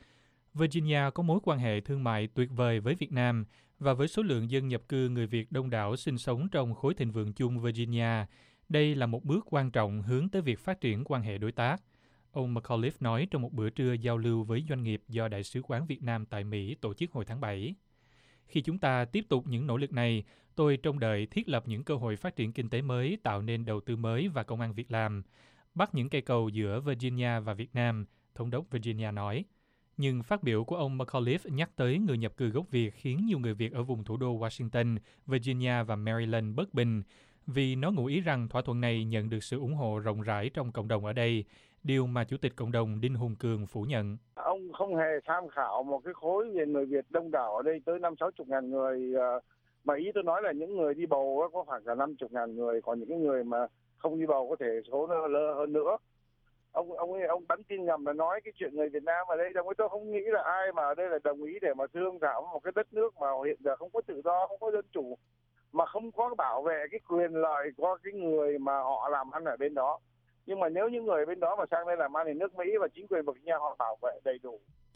Virginia có mối quan hệ thương mại tuyệt vời với Việt Nam, và với số lượng dân nhập cư người Việt đông đảo sinh sống trong khối thịnh vượng chung Virginia, đây là một bước quan trọng hướng tới việc phát triển quan hệ đối tác. Ông McAuliffe nói trong một bữa trưa giao lưu với doanh nghiệp do Đại sứ quán Việt Nam tại Mỹ tổ chức hồi tháng bảy. Khi chúng ta tiếp tục những nỗ lực này, tôi trông đợi thiết lập những cơ hội phát triển kinh tế mới, tạo nên đầu tư mới và công ăn việc làm, bắt những cây cầu giữa Virginia và Việt Nam, Thống đốc Virginia nói. Nhưng phát biểu của ông McAuliffe nhắc tới người nhập cư gốc Việt khiến nhiều người Việt ở vùng thủ đô Washington, Virginia và Maryland bất bình, vì nó ngụ ý rằng thỏa thuận này nhận được sự ủng hộ rộng rãi trong cộng đồng ở đây, điều mà Chủ tịch Cộng đồng Đinh Hùng Cường phủ nhận. Ông không hề tham khảo một cái khối về người Việt đông đảo ở đây tới năm sáu chục ngàn người, mà ý tôi nói là những người đi bầu có khoảng cả năm chục ngàn người, còn những cái người mà không đi bầu có thể số lớn hơn nữa. Ông ông ấy, ông bắn tin nhầm là nói cái chuyện người Việt Nam ở đây, đồng với tôi không nghĩ là ai mà ở đây là đồng ý để mà thương thảo một cái đất nước mà hiện giờ không có tự do, không có dân chủ, mà không có bảo vệ cái quyền lợi của cái người mà họ làm ăn ở bên đó. Nhưng mà nếu những người bên đó mà sang đây làm ăn thì nước Mỹ và chính quyền Virginia họ bảo vệ đầy đủ.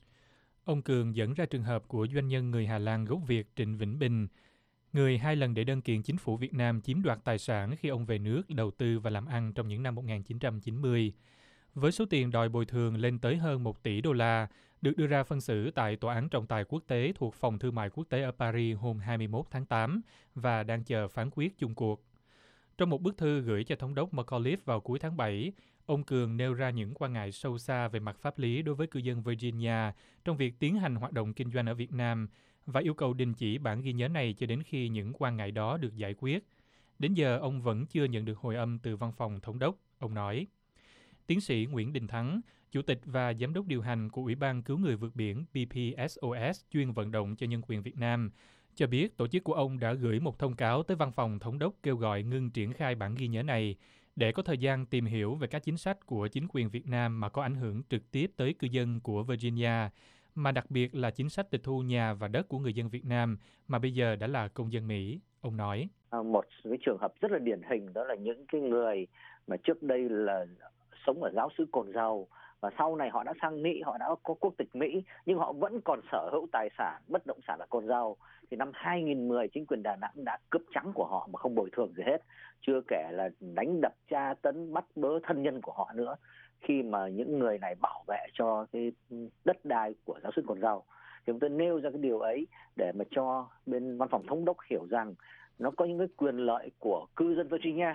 Ông Cường dẫn ra trường hợp của doanh nhân người Hà Lan gốc Việt Trịnh Vĩnh Bình, người hai lần để đơn kiện chính phủ Việt Nam chiếm đoạt tài sản khi ông về nước đầu tư và làm ăn trong những năm một nghìn chín trăm chín mươi. Với số tiền đòi bồi thường lên tới hơn một tỷ đô la, được đưa ra phân xử tại Tòa án Trọng tài Quốc tế thuộc Phòng Thương mại Quốc tế ở Paris hôm hai mươi mốt tháng tám và đang chờ phán quyết chung cuộc. Trong một bức thư gửi cho Thống đốc McAuliffe vào cuối tháng bảy, ông Cường nêu ra những quan ngại sâu xa về mặt pháp lý đối với cư dân Virginia trong việc tiến hành hoạt động kinh doanh ở Việt Nam và yêu cầu đình chỉ bản ghi nhớ này cho đến khi những quan ngại đó được giải quyết. Đến giờ, ông vẫn chưa nhận được hồi âm từ văn phòng Thống đốc, ông nói. Tiến sĩ Nguyễn Đình Thắng, Chủ tịch và Giám đốc điều hành của Ủy ban Cứu người vượt biển B P S O S chuyên vận động cho nhân quyền Việt Nam, cho biết tổ chức của ông đã gửi một thông cáo tới văn phòng Thống đốc kêu gọi ngưng triển khai bản ghi nhớ này để có thời gian tìm hiểu về các chính sách của chính quyền Việt Nam mà có ảnh hưởng trực tiếp tới cư dân của Virginia, mà đặc biệt là chính sách tịch thu nhà và đất của người dân Việt Nam mà bây giờ đã là công dân Mỹ, ông nói. Một cái trường hợp rất là điển hình đó là những cái người mà trước đây là sống ở giáo xứ Cồn Dầu và sau này họ đã sang Mỹ, họ đã có quốc tịch Mỹ, nhưng họ vẫn còn sở hữu tài sản bất động sản là con dâu. Thì năm hai nghìn mười chính quyền Đà Nẵng đã cướp trắng của họ mà không bồi thường gì hết, chưa kể là đánh đập, tra tấn, bắt bớ thân nhân của họ nữa, khi mà những người này bảo vệ cho cái đất đai của giáo sư con dâu. Thì chúng tôi nêu ra cái điều ấy để mà cho bên văn phòng thống đốc hiểu rằng nó có những cái quyền lợi của cư dân Virginia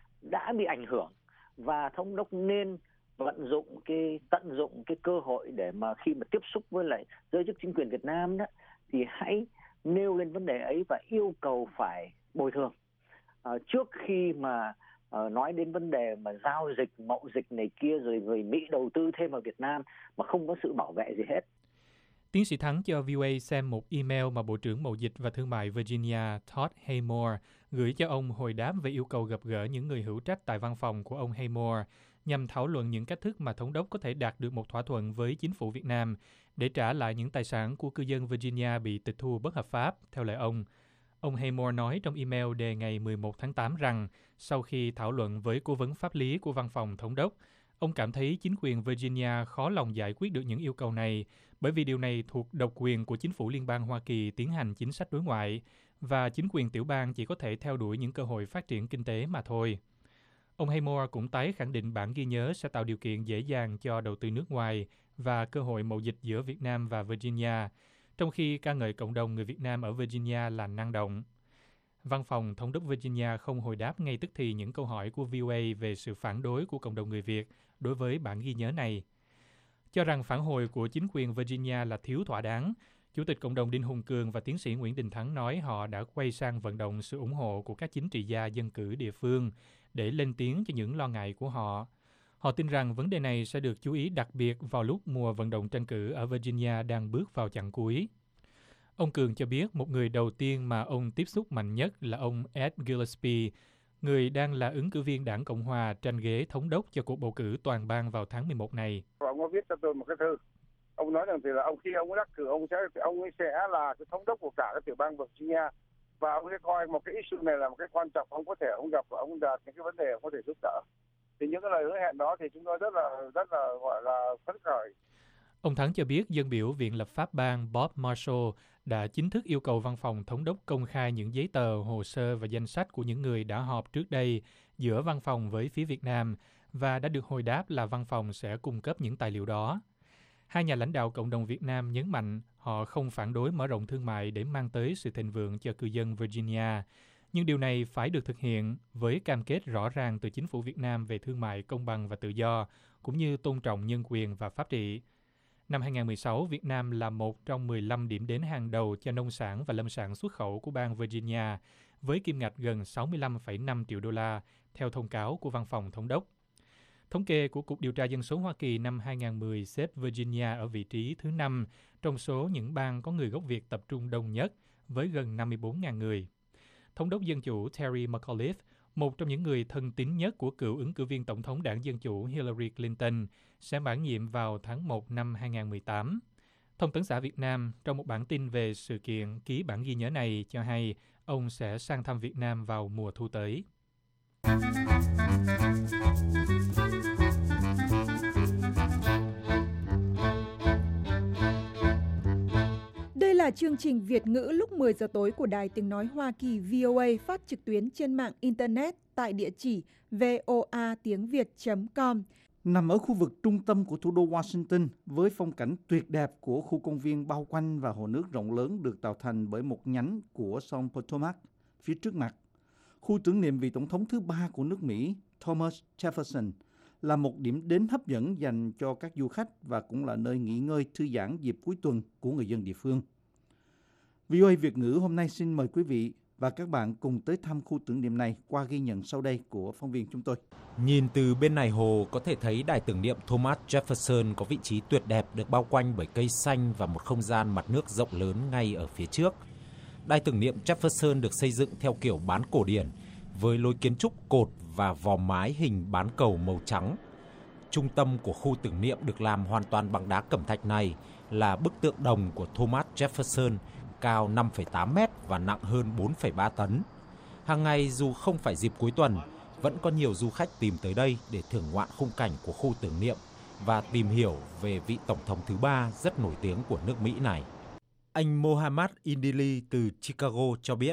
đã bị ảnh hưởng, và thống đốc nên vận dụng cái tận dụng cái cơ hội để mà khi mà tiếp xúc với lại giới chức chính quyền Việt Nam đó, thì hãy nêu lên vấn đề ấy và yêu cầu phải bồi thường à, trước khi mà uh, nói đến vấn đề mà giao dịch, mậu dịch này kia, rồi người Mỹ đầu tư thêm vào Việt Nam mà không có sự bảo vệ gì hết. Tiến sĩ Thắng cho vê o a xem một email mà Bộ trưởng Mậu dịch và Thương mại Virginia Todd Haymore gửi cho ông hồi đáp về yêu cầu gặp gỡ những người hữu trách tại văn phòng của ông Haymore nhằm thảo luận những cách thức mà thống đốc có thể đạt được một thỏa thuận với chính phủ Việt Nam để trả lại những tài sản của cư dân Virginia bị tịch thu bất hợp pháp, theo lời ông. Ông Haymore nói trong email đề ngày mười một tháng tám rằng sau khi thảo luận với cố vấn pháp lý của văn phòng thống đốc, ông cảm thấy chính quyền Virginia khó lòng giải quyết được những yêu cầu này bởi vì điều này thuộc độc quyền của chính phủ liên bang Hoa Kỳ tiến hành chính sách đối ngoại và chính quyền tiểu bang chỉ có thể theo đuổi những cơ hội phát triển kinh tế mà thôi. Ông Haymore cũng tái khẳng định bản ghi nhớ sẽ tạo điều kiện dễ dàng cho đầu tư nước ngoài và cơ hội mậu dịch giữa Việt Nam và Virginia, trong khi ca ngợi cộng đồng người Việt Nam ở Virginia là năng động. Văn phòng Thống đốc Virginia không hồi đáp ngay tức thì những câu hỏi của vê o a về sự phản đối của cộng đồng người Việt đối với bản ghi nhớ này. Cho rằng phản hồi của chính quyền Virginia là thiếu thỏa đáng, Chủ tịch Cộng đồng Đinh Hùng Cường và tiến sĩ Nguyễn Đình Thắng nói họ đã quay sang vận động sự ủng hộ của các chính trị gia dân cử địa phương để lên tiếng cho những lo ngại của họ. Họ tin rằng vấn đề này sẽ được chú ý đặc biệt vào lúc mùa vận động tranh cử ở Virginia đang bước vào chặng cuối. Ông Cường cho biết một người đầu tiên mà ông tiếp xúc mạnh nhất là ông Ed Gillespie, người đang là ứng cử viên Đảng Cộng Hòa tranh ghế thống đốc cho cuộc bầu cử toàn bang vào tháng mười một này. Ông có viết cho tôi một cái thư. Ông nói rằng thì là ông khi ông đắc cử, ông sẽ ông ấy sẽ là cái thống đốc của cả cái tiểu bang Virginia, và ông sẽ coi một cái issue này là một cái quan trọng. Ông có thể ông gặp và ông đạt những cái vấn đề ông có thể giúp đỡ. Thì những cái lời hứa hẹn đó thì chúng tôi rất là rất là gọi là phấn khởi. Ông Thắng cho biết dân biểu Viện Lập pháp bang Bob Marshall đã chính thức yêu cầu văn phòng thống đốc công khai những giấy tờ, hồ sơ và danh sách của những người đã họp trước đây giữa văn phòng với phía Việt Nam và đã được hồi đáp là văn phòng sẽ cung cấp những tài liệu đó. Hai nhà lãnh đạo cộng đồng Việt Nam nhấn mạnh họ không phản đối mở rộng thương mại để mang tới sự thịnh vượng cho cư dân Virginia, nhưng điều này phải được thực hiện với cam kết rõ ràng từ chính phủ Việt Nam về thương mại công bằng và tự do, cũng như tôn trọng nhân quyền và pháp trị. Năm hai nghìn không trăm mười sáu, Việt Nam là một trong mười lăm điểm đến hàng đầu cho nông sản và lâm sản xuất khẩu của bang Virginia, với kim ngạch gần sáu mươi lăm phẩy năm triệu đô la, theo thông cáo của văn phòng thống đốc. Thống kê của Cục Điều tra Dân số Hoa Kỳ năm hai nghìn không trăm mười xếp Virginia ở vị trí thứ năm trong số những bang có người gốc Việt tập trung đông nhất, với gần năm mươi bốn nghìn người. Thống đốc Dân chủ Terry McAuliffe, một trong những người thân tín nhất của cựu ứng cử viên Tổng thống Đảng Dân chủ Hillary Clinton, sẽ mãn nhiệm vào tháng một năm hai nghìn không trăm mười tám. Thông tấn xã Việt Nam, trong một bản tin về sự kiện ký bản ghi nhớ này, cho hay ông sẽ sang thăm Việt Nam vào mùa thu tới. Đây là chương trình Việt ngữ lúc mười giờ tối của Đài Tiếng Nói Hoa Kỳ vê o a phát trực tuyến trên mạng Internet tại địa chỉ voa tiếng việt chấm com. Nằm ở khu vực trung tâm của thủ đô Washington, với phong cảnh tuyệt đẹp của khu công viên bao quanh và hồ nước rộng lớn được tạo thành bởi một nhánh của sông Potomac phía trước mặt, khu tưởng niệm vị tổng thống thứ ba của nước Mỹ Thomas Jefferson là một điểm đến hấp dẫn dành cho các du khách và cũng là nơi nghỉ ngơi thư giãn dịp cuối tuần của người dân địa phương. vê o a Việt ngữ hôm nay xin mời quý vị và các bạn cùng tới thăm khu tưởng niệm này qua ghi nhận sau đây của phóng viên chúng tôi. Nhìn từ bên này hồ có thể thấy đài tưởng niệm Thomas Jefferson có vị trí tuyệt đẹp được bao quanh bởi cây xanh và một không gian mặt nước rộng lớn ngay ở phía trước. Đài tưởng niệm Jefferson được xây dựng theo kiểu bán cổ điển với lối kiến trúc cột và vòm mái hình bán cầu màu trắng. Trung tâm của khu tưởng niệm được làm hoàn toàn bằng đá cẩm thạch này là bức tượng đồng của Thomas Jefferson, cao năm phẩy tám mét và nặng hơn bốn phẩy ba tấn. Hàng ngày dù không phải dịp cuối tuần, vẫn có nhiều du khách tìm tới đây để thưởng ngoạn khung cảnh của khu tưởng niệm và tìm hiểu về vị tổng thống thứ ba rất nổi tiếng của nước Mỹ này. Anh Mohammad Indili từ Chicago cho biết.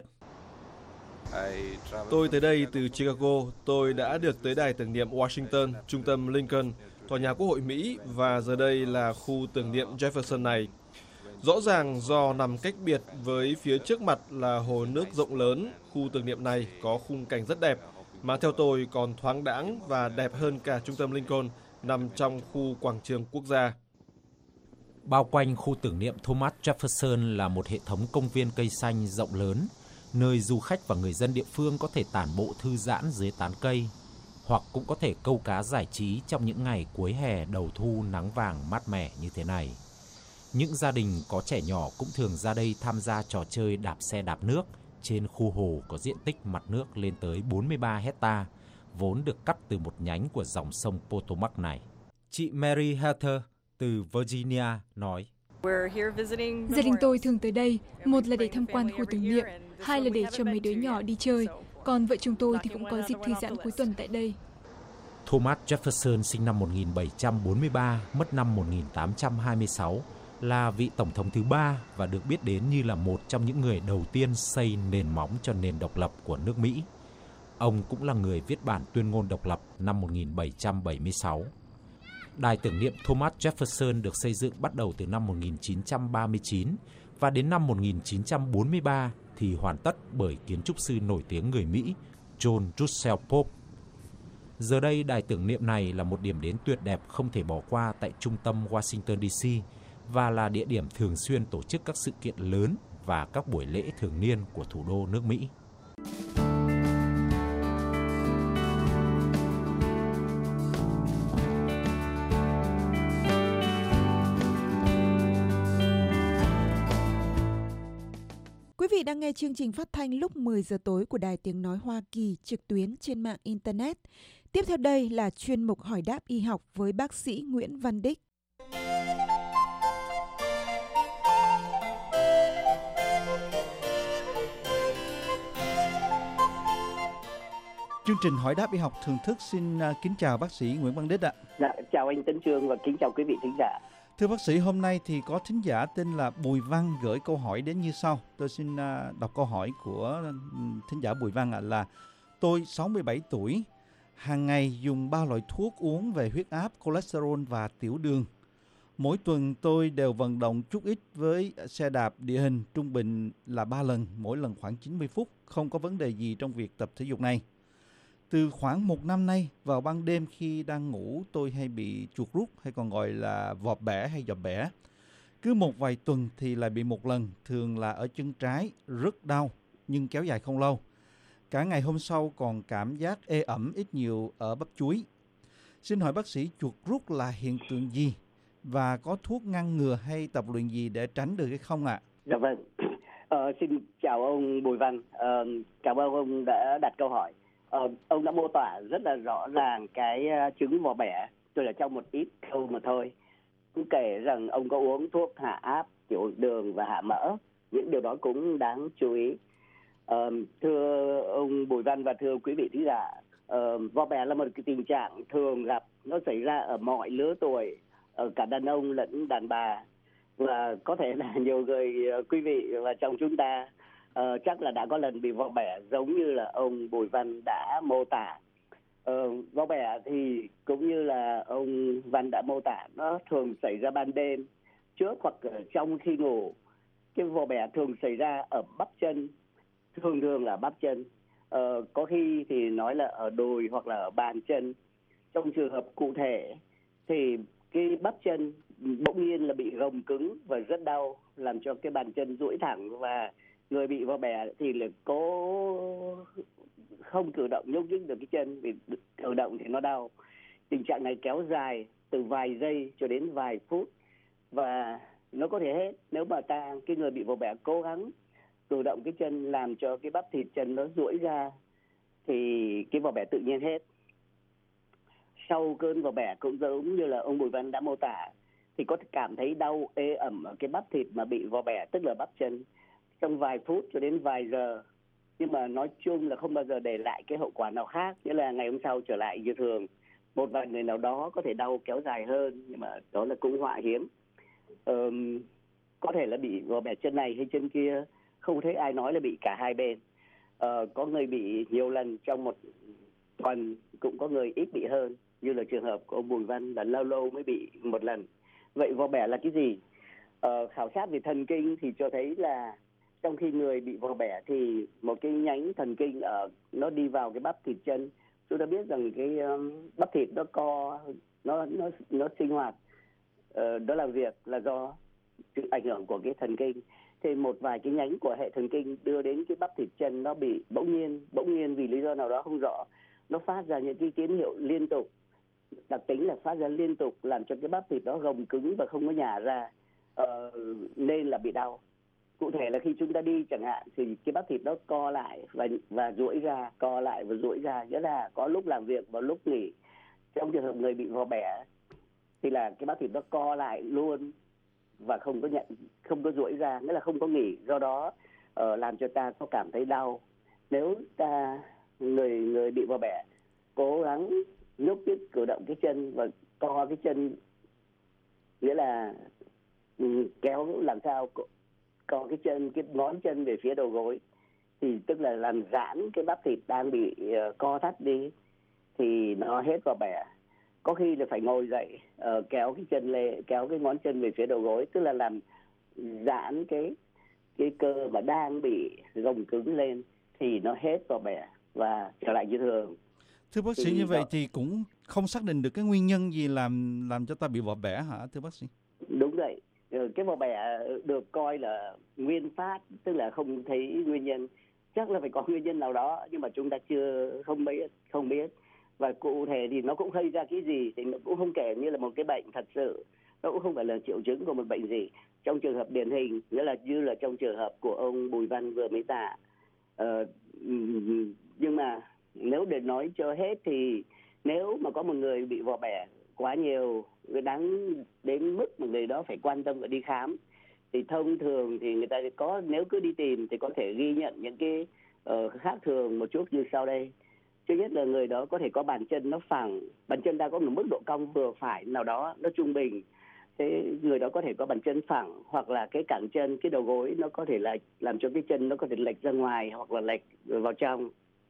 Tôi tới đây từ Chicago, tôi đã được tới đài tưởng niệm Washington, trung tâm Lincoln, tòa nhà Quốc hội Mỹ và giờ đây là khu tưởng niệm Jefferson này. Rõ ràng do nằm cách biệt với phía trước mặt là hồ nước rộng lớn, khu tưởng niệm này có khung cảnh rất đẹp, mà theo tôi còn thoáng đãng và đẹp hơn cả trung tâm Lincoln nằm trong khu quảng trường quốc gia. Bao quanh khu tưởng niệm Thomas Jefferson là một hệ thống công viên cây xanh rộng lớn, nơi du khách và người dân địa phương có thể tản bộ thư giãn dưới tán cây, hoặc cũng có thể câu cá giải trí trong những ngày cuối hè đầu thu nắng vàng mát mẻ như thế này. Những gia đình có trẻ nhỏ cũng thường ra đây tham gia trò chơi đạp xe đạp nước trên khu hồ có diện tích mặt nước lên tới bốn mươi ba hecta, vốn được cắt từ một nhánh của dòng sông Potomac này. Chị Mary Heather từ Virginia nói. Gia đình tôi thường tới đây, một là để tham quan khu tưởng niệm, hai là để cho mấy đứa nhỏ đi chơi, còn vợ chồng tôi thì cũng có dịp thư giãn cuối tuần tại đây. Thomas Jefferson sinh năm một nghìn bảy trăm bốn mươi ba, mất năm một nghìn tám trăm hai mươi sáu, là vị tổng thống thứ ba và được biết đến như là một trong những người đầu tiên xây nền móng cho nền độc lập của nước Mỹ. Ông cũng là người viết bản tuyên ngôn độc lập năm một nghìn bảy trăm bảy mươi sáu. Đài tưởng niệm Thomas Jefferson được xây dựng bắt đầu từ năm một nghìn chín trăm ba mươi chín và đến năm một nghìn chín trăm bốn mươi ba thì hoàn tất bởi kiến trúc sư nổi tiếng người Mỹ John Russell Pope. Giờ đây, đài tưởng niệm này là một điểm đến tuyệt đẹp không thể bỏ qua tại trung tâm Washington đê xê và là địa điểm thường xuyên tổ chức các sự kiện lớn và các buổi lễ thường niên của thủ đô nước Mỹ. Quý vị đang nghe chương trình phát thanh lúc mười giờ tối của Đài Tiếng Nói Hoa Kỳ trực tuyến trên mạng Internet. Tiếp theo đây là chuyên mục hỏi đáp y học với bác sĩ Nguyễn Văn Đích. Chương trình hỏi đáp y học thường thức xin kính chào bác sĩ Nguyễn Văn Đích ạ. Dạ, chào anh Tấn Chương và kính chào quý vị thính giả. Thưa bác sĩ, hôm nay thì có thính giả tên là Bùi Văn gửi câu hỏi đến như sau. Tôi xin đọc câu hỏi của thính giả Bùi Văn ạ. Là tôi sáu mươi bảy tuổi, hàng ngày dùng ba loại thuốc uống về huyết áp, cholesterol và tiểu đường. Mỗi tuần tôi đều vận động chút ít với xe đạp địa hình, trung bình là ba lần, mỗi lần khoảng chín mươi phút, không có vấn đề gì trong việc tập thể dục này. Từ khoảng một năm nay, vào ban đêm khi đang ngủ tôi hay bị chuột rút hay còn gọi là vọt bẻ hay dọa bẻ. Cứ một vài tuần thì lại bị một lần, thường là ở chân trái, rất đau nhưng kéo dài không lâu. Cả ngày hôm sau còn cảm giác ê ẩm ít nhiều ở bắp chuối. Xin hỏi bác sĩ, chuột rút là hiện tượng gì và có thuốc ngăn ngừa hay tập luyện gì để tránh được hay không ạ? À? Dạ vâng, ờ, xin chào ông Bùi Văn, ờ, cảm ơn ông đã đặt câu hỏi. Ờ, ông đã mô tả rất là rõ ràng cái uh, chứng vò bẻ, tôi là trong một ít câu mà thôi. Cũng kể rằng ông có uống thuốc hạ áp, tiểu đường và hạ mỡ, những điều đó cũng đáng chú ý. Ờ, thưa ông Bùi Văn và thưa quý vị thính giả, uh, vò bẻ là một cái tình trạng thường gặp, nó xảy ra ở mọi lứa tuổi, ở cả đàn ông lẫn đàn bà, và có thể là nhiều người uh, quý vị và trong chúng ta Uh, chắc là đã có lần bị vò bẻ giống như là ông Bùi Văn đã mô tả. Uh, vò bẻ thì cũng như là ông Văn đã mô tả, nó thường xảy ra ban đêm trước hoặc trong khi ngủ. Cái vò bẻ thường xảy ra ở bắp chân, thường thường là bắp chân. Uh, có khi thì nói là ở đùi hoặc là ở bàn chân. Trong trường hợp cụ thể thì cái bắp chân bỗng nhiên là bị gồng cứng và rất đau, làm cho cái bàn chân duỗi thẳng, và người bị vò bẻ thì là cố không cử động nhúc nhích được cái chân, vì cử động thì nó đau. Tình trạng này kéo dài từ vài giây cho đến vài phút và nó có thể hết nếu mà ta cái người bị vò bẻ cố gắng cử động cái chân làm cho cái bắp thịt chân nó duỗi ra thì cái vò bẻ tự nhiên hết. Sau cơn vò bẻ cũng giống như là ông Bùi Văn đã mô tả thì có thể cảm thấy đau ê ẩm ở cái bắp thịt mà bị vò bẻ, tức là bắp chân, trong vài phút cho đến vài giờ, nhưng mà nói chung là không bao giờ để lại cái hậu quả nào khác, nghĩa là ngày hôm sau trở lại như thường. một vài người nào đó có thể đau kéo dài hơn, nhưng mà đó là cũng họa hiếm. Ờ, có thể là bị gò bẻ chân này hay chân kia, không thấy ai nói là bị cả hai bên. Ờ, có người bị nhiều lần trong một tuần, cũng có người ít bị hơn, như là trường hợp của ông Bùi Văn là lâu lâu mới bị một lần. Vậy vò bẻ là cái gì? Ờ, khảo sát về thần kinh thì cho thấy là trong khi người bị vò bẻ thì một cái nhánh thần kinh ở nó đi vào cái bắp thịt chân. Chúng ta biết rằng cái um, bắp thịt nó co, nó nó nó sinh hoạt, uh, đó là việc là do sự ảnh hưởng của cái thần kinh. Thì một vài cái nhánh của hệ thần kinh đưa đến cái bắp thịt chân nó bị bỗng nhiên, bỗng nhiên vì lý do nào đó không rõ, nó phát ra những cái tín hiệu liên tục, đặc tính là phát ra liên tục, làm cho cái bắp thịt đó gồng cứng và không có nhả ra, uh, nên là bị đau. Cụ thể là khi chúng ta đi chẳng hạn thì cái bắp thịt nó co lại và và duỗi ra, co lại và duỗi ra, nghĩa là có lúc làm việc và lúc nghỉ. Trong trường hợp người bị vò bẻ thì là cái bắp thịt nó co lại luôn và không có nhận, không có duỗi ra, nghĩa là không có nghỉ, do đó uh, làm cho ta có cảm thấy đau. Nếu ta người người bị vò bẻ cố gắng nhúc nhích cử động cái chân và co cái chân, nghĩa là um, kéo làm sao co cái chân, cái ngón chân về phía đầu gối, thì tức là làm giãn cái bắp thịt đang bị uh, co thắt đi, thì nó hết vò bẻ. Có khi là phải ngồi dậy, uh, kéo cái chân lên, kéo cái ngón chân về phía đầu gối, tức là làm giãn cái cái cơ mà đang bị gồng cứng lên thì nó hết vò bẻ và trở lại như thường. Thưa bác sĩ, như vậy thì cũng không xác định được cái nguyên nhân gì làm làm cho ta bị vò bẻ hả thưa bác sĩ? Đúng vậy. Cái vò bẻ được coi là nguyên phát, tức là không thấy nguyên nhân. Chắc là phải có nguyên nhân nào đó, nhưng mà chúng ta chưa không biết, không biết. Và cụ thể thì nó cũng gây ra cái gì thì nó cũng không kể như là một cái bệnh thật sự, nó cũng không phải là triệu chứng của một bệnh gì. Trong trường hợp điển hình, nghĩa là như là trong trường hợp của ông Bùi Văn vừa mới tả. Ờ, nhưng mà nếu để nói cho hết thì nếu mà có một người bị vò bẻ quá nhiều, đáng đến mức mà người đó phải quan tâm và đi khám, thì thông thường thì người ta có, nếu cứ đi tìm thì có thể ghi nhận những cái uh, khác thường một chút như sau đây. Thứ nhất là người đó có thể có bàn chân nó phẳng, bàn chân ta có một mức độ cong vừa phải nào đó, nó trung bình. Thế người đó có thể có bàn chân phẳng, hoặc là cái cẳng chân, cái đầu gối nó có thể là làm cho cái chân nó có thể lệch ra ngoài hoặc là lệch vào trong.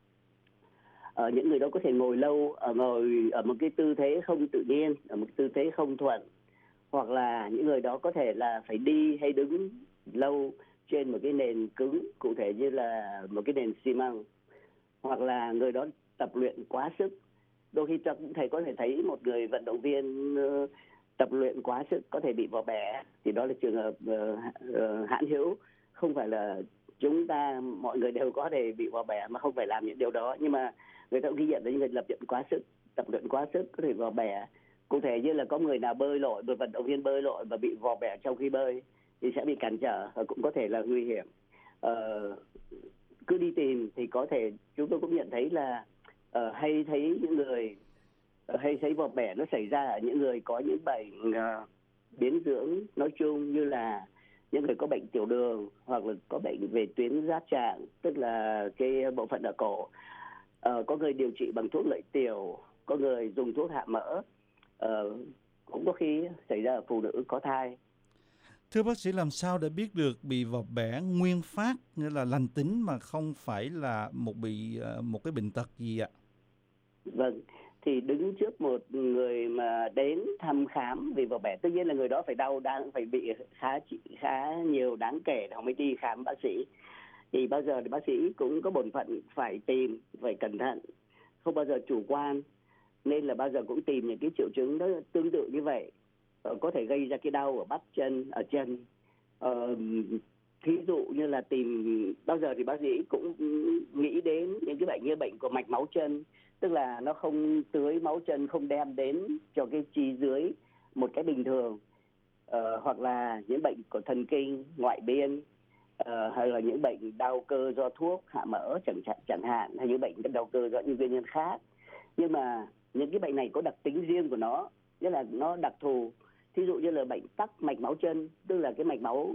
Ở những người đó có thể ngồi lâu, ở ngồi ở một cái tư thế không tự nhiên, ở một tư thế không thuận, hoặc là những người đó có thể là phải đi hay đứng lâu trên một cái nền cứng, cụ thể như là một cái nền xi măng, hoặc là người đó tập luyện quá sức. Đôi khi ta cũng thể có thể thấy một người vận động viên uh, tập luyện quá sức có thể bị vò bẻ, thì đó là trường hợp uh, uh, hãn hữu, không phải là chúng ta mọi người đều có thể bị vò bẻ mà không phải làm những điều đó, nhưng mà người ta cũng ghi nhận đến người tập luyện quá sức, tập luyện quá sức có thể vò bẻ. Cụ thể như là có người nào bơi lội, một vận động viên bơi lội và bị vò bẻ trong khi bơi thì sẽ bị cản trở và cũng có thể là nguy hiểm. Ờ, cứ đi tìm thì có thể chúng tôi cũng nhận thấy là uh, hay thấy những người uh, hay thấy vò bẻ nó xảy ra ở những người có những bệnh uh, biến dưỡng nói chung, như là những người có bệnh tiểu đường hoặc là có bệnh về tuyến giáp trạng, tức là cái bộ phận ở cổ. Ờ, có người điều trị bằng thuốc lợi tiểu, có người dùng thuốc hạ mỡ, ờ, cũng có khi xảy ra ở phụ nữ có thai. Thưa bác sĩ, làm sao để biết được bị vò bẻ nguyên phát, nghĩa là lành tính mà không phải là một bị một cái bệnh tật gì ạ? Vâng, thì đứng trước một người mà đến thăm khám vì vò bẻ, tất nhiên là người đó phải đau, đang phải bị khá khá nhiều đáng kể họ mới đi khám bác sĩ. Thì bao giờ thì bác sĩ cũng có bổn phận phải tìm, phải cẩn thận, không bao giờ chủ quan, nên là bao giờ cũng tìm những cái triệu chứng đó tương tự như vậy, ờ, có thể gây ra cái đau ở bắp chân, ở chân. Ờ, thí dụ như là tìm, bao giờ thì bác sĩ cũng nghĩ đến những cái bệnh như bệnh của mạch máu chân, tức là nó không tưới máu chân, không đem đến cho cái chi dưới một cái bình thường, ờ, hoặc là những bệnh của thần kinh ngoại biên. Uh, hay là những bệnh đau cơ do thuốc hạ mỡ chẳng, chẳng hạn, hay những bệnh đau cơ do những nguyên nhân khác. Nhưng mà những cái bệnh này có đặc tính riêng của nó, nghĩa là nó đặc thù. Thí dụ như là bệnh tắc mạch máu chân, tức là cái mạch máu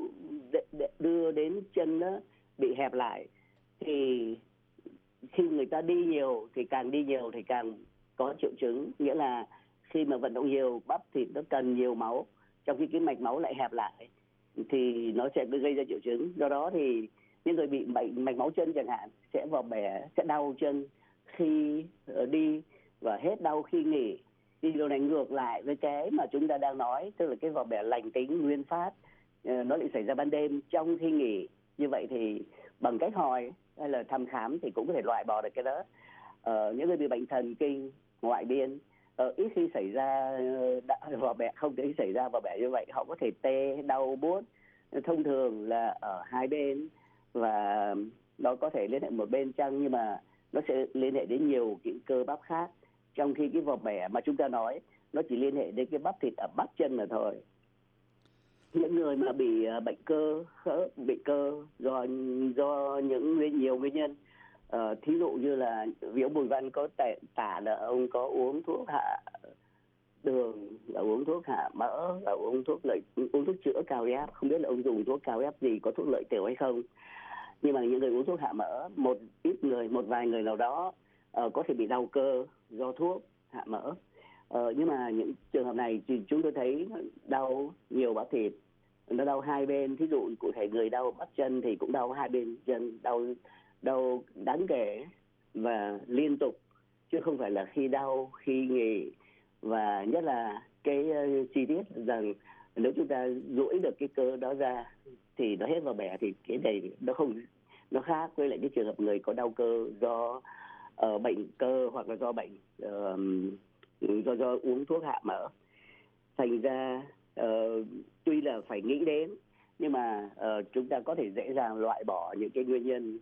đưa đến chân đó bị hẹp lại, thì khi người ta đi nhiều thì càng đi nhiều thì càng có triệu chứng, nghĩa là khi mà vận động nhiều, bắp thịt nó cần nhiều máu, trong khi cái mạch máu lại hẹp lại thì nó sẽ gây ra triệu chứng. Do đó thì những người bị bệnh mạch máu chân chẳng hạn sẽ vò bẻ, sẽ đau chân khi đi và hết đau khi nghỉ. Thì điều này ngược lại với cái mà chúng ta đang nói, tức là cái vò bẻ lành tính nguyên phát nó lại xảy ra ban đêm trong khi nghỉ. Như vậy thì bằng cách hỏi hay là thăm khám thì cũng có thể loại bỏ được cái đó. Ờ, những người bị bệnh thần kinh ngoại biên ờ, ít khi xảy ra vò bẻ, không thể xảy ra vò bẻ như vậy. Họ có thể tê, đau, buốt, thông thường là ở hai bên và nó có thể liên hệ một bên chăng, nhưng mà nó sẽ liên hệ đến nhiều cái cơ bắp khác. Trong khi cái vò bẻ mà chúng ta nói nó chỉ liên hệ đến cái bắp thịt ở bắp chân là thôi. Những người mà bị bệnh cơ khớp, bị cơ do do những nguyên nhiều nguyên nhân, uh, thí dụ như là ví dụ Bùi Văn có tả, tả là ông có uống thuốc hạ đường, là uống thuốc hạ mỡ, là uống thuốc lợi uống thuốc chữa cao áp, không biết là ông dùng thuốc cao áp gì, có thuốc lợi tiểu hay không. Nhưng mà những người uống thuốc hạ mỡ, một ít người, một vài người nào đó uh, có thể bị đau cơ do thuốc hạ mỡ. Ờ, nhưng mà những trường hợp này thì chúng tôi thấy đau nhiều bắp thịt, nó đau hai bên. Thí dụ cụ thể người đau bắp chân thì cũng đau hai bên chân, đau đau đáng kể và liên tục, chứ không phải là khi đau khi nghỉ. Và nhất là cái uh, chi tiết rằng nếu chúng ta duỗi được cái cơ đó ra thì nó hết vò bẻ, thì cái này nó không, nó khác với lại cái trường hợp người có đau cơ do uh, bệnh cơ hoặc là do bệnh uh, do do uống thuốc hạ mỡ. Thành ra uh, tuy là phải nghĩ đến, nhưng mà uh, chúng ta có thể dễ dàng loại bỏ những cái nguyên nhân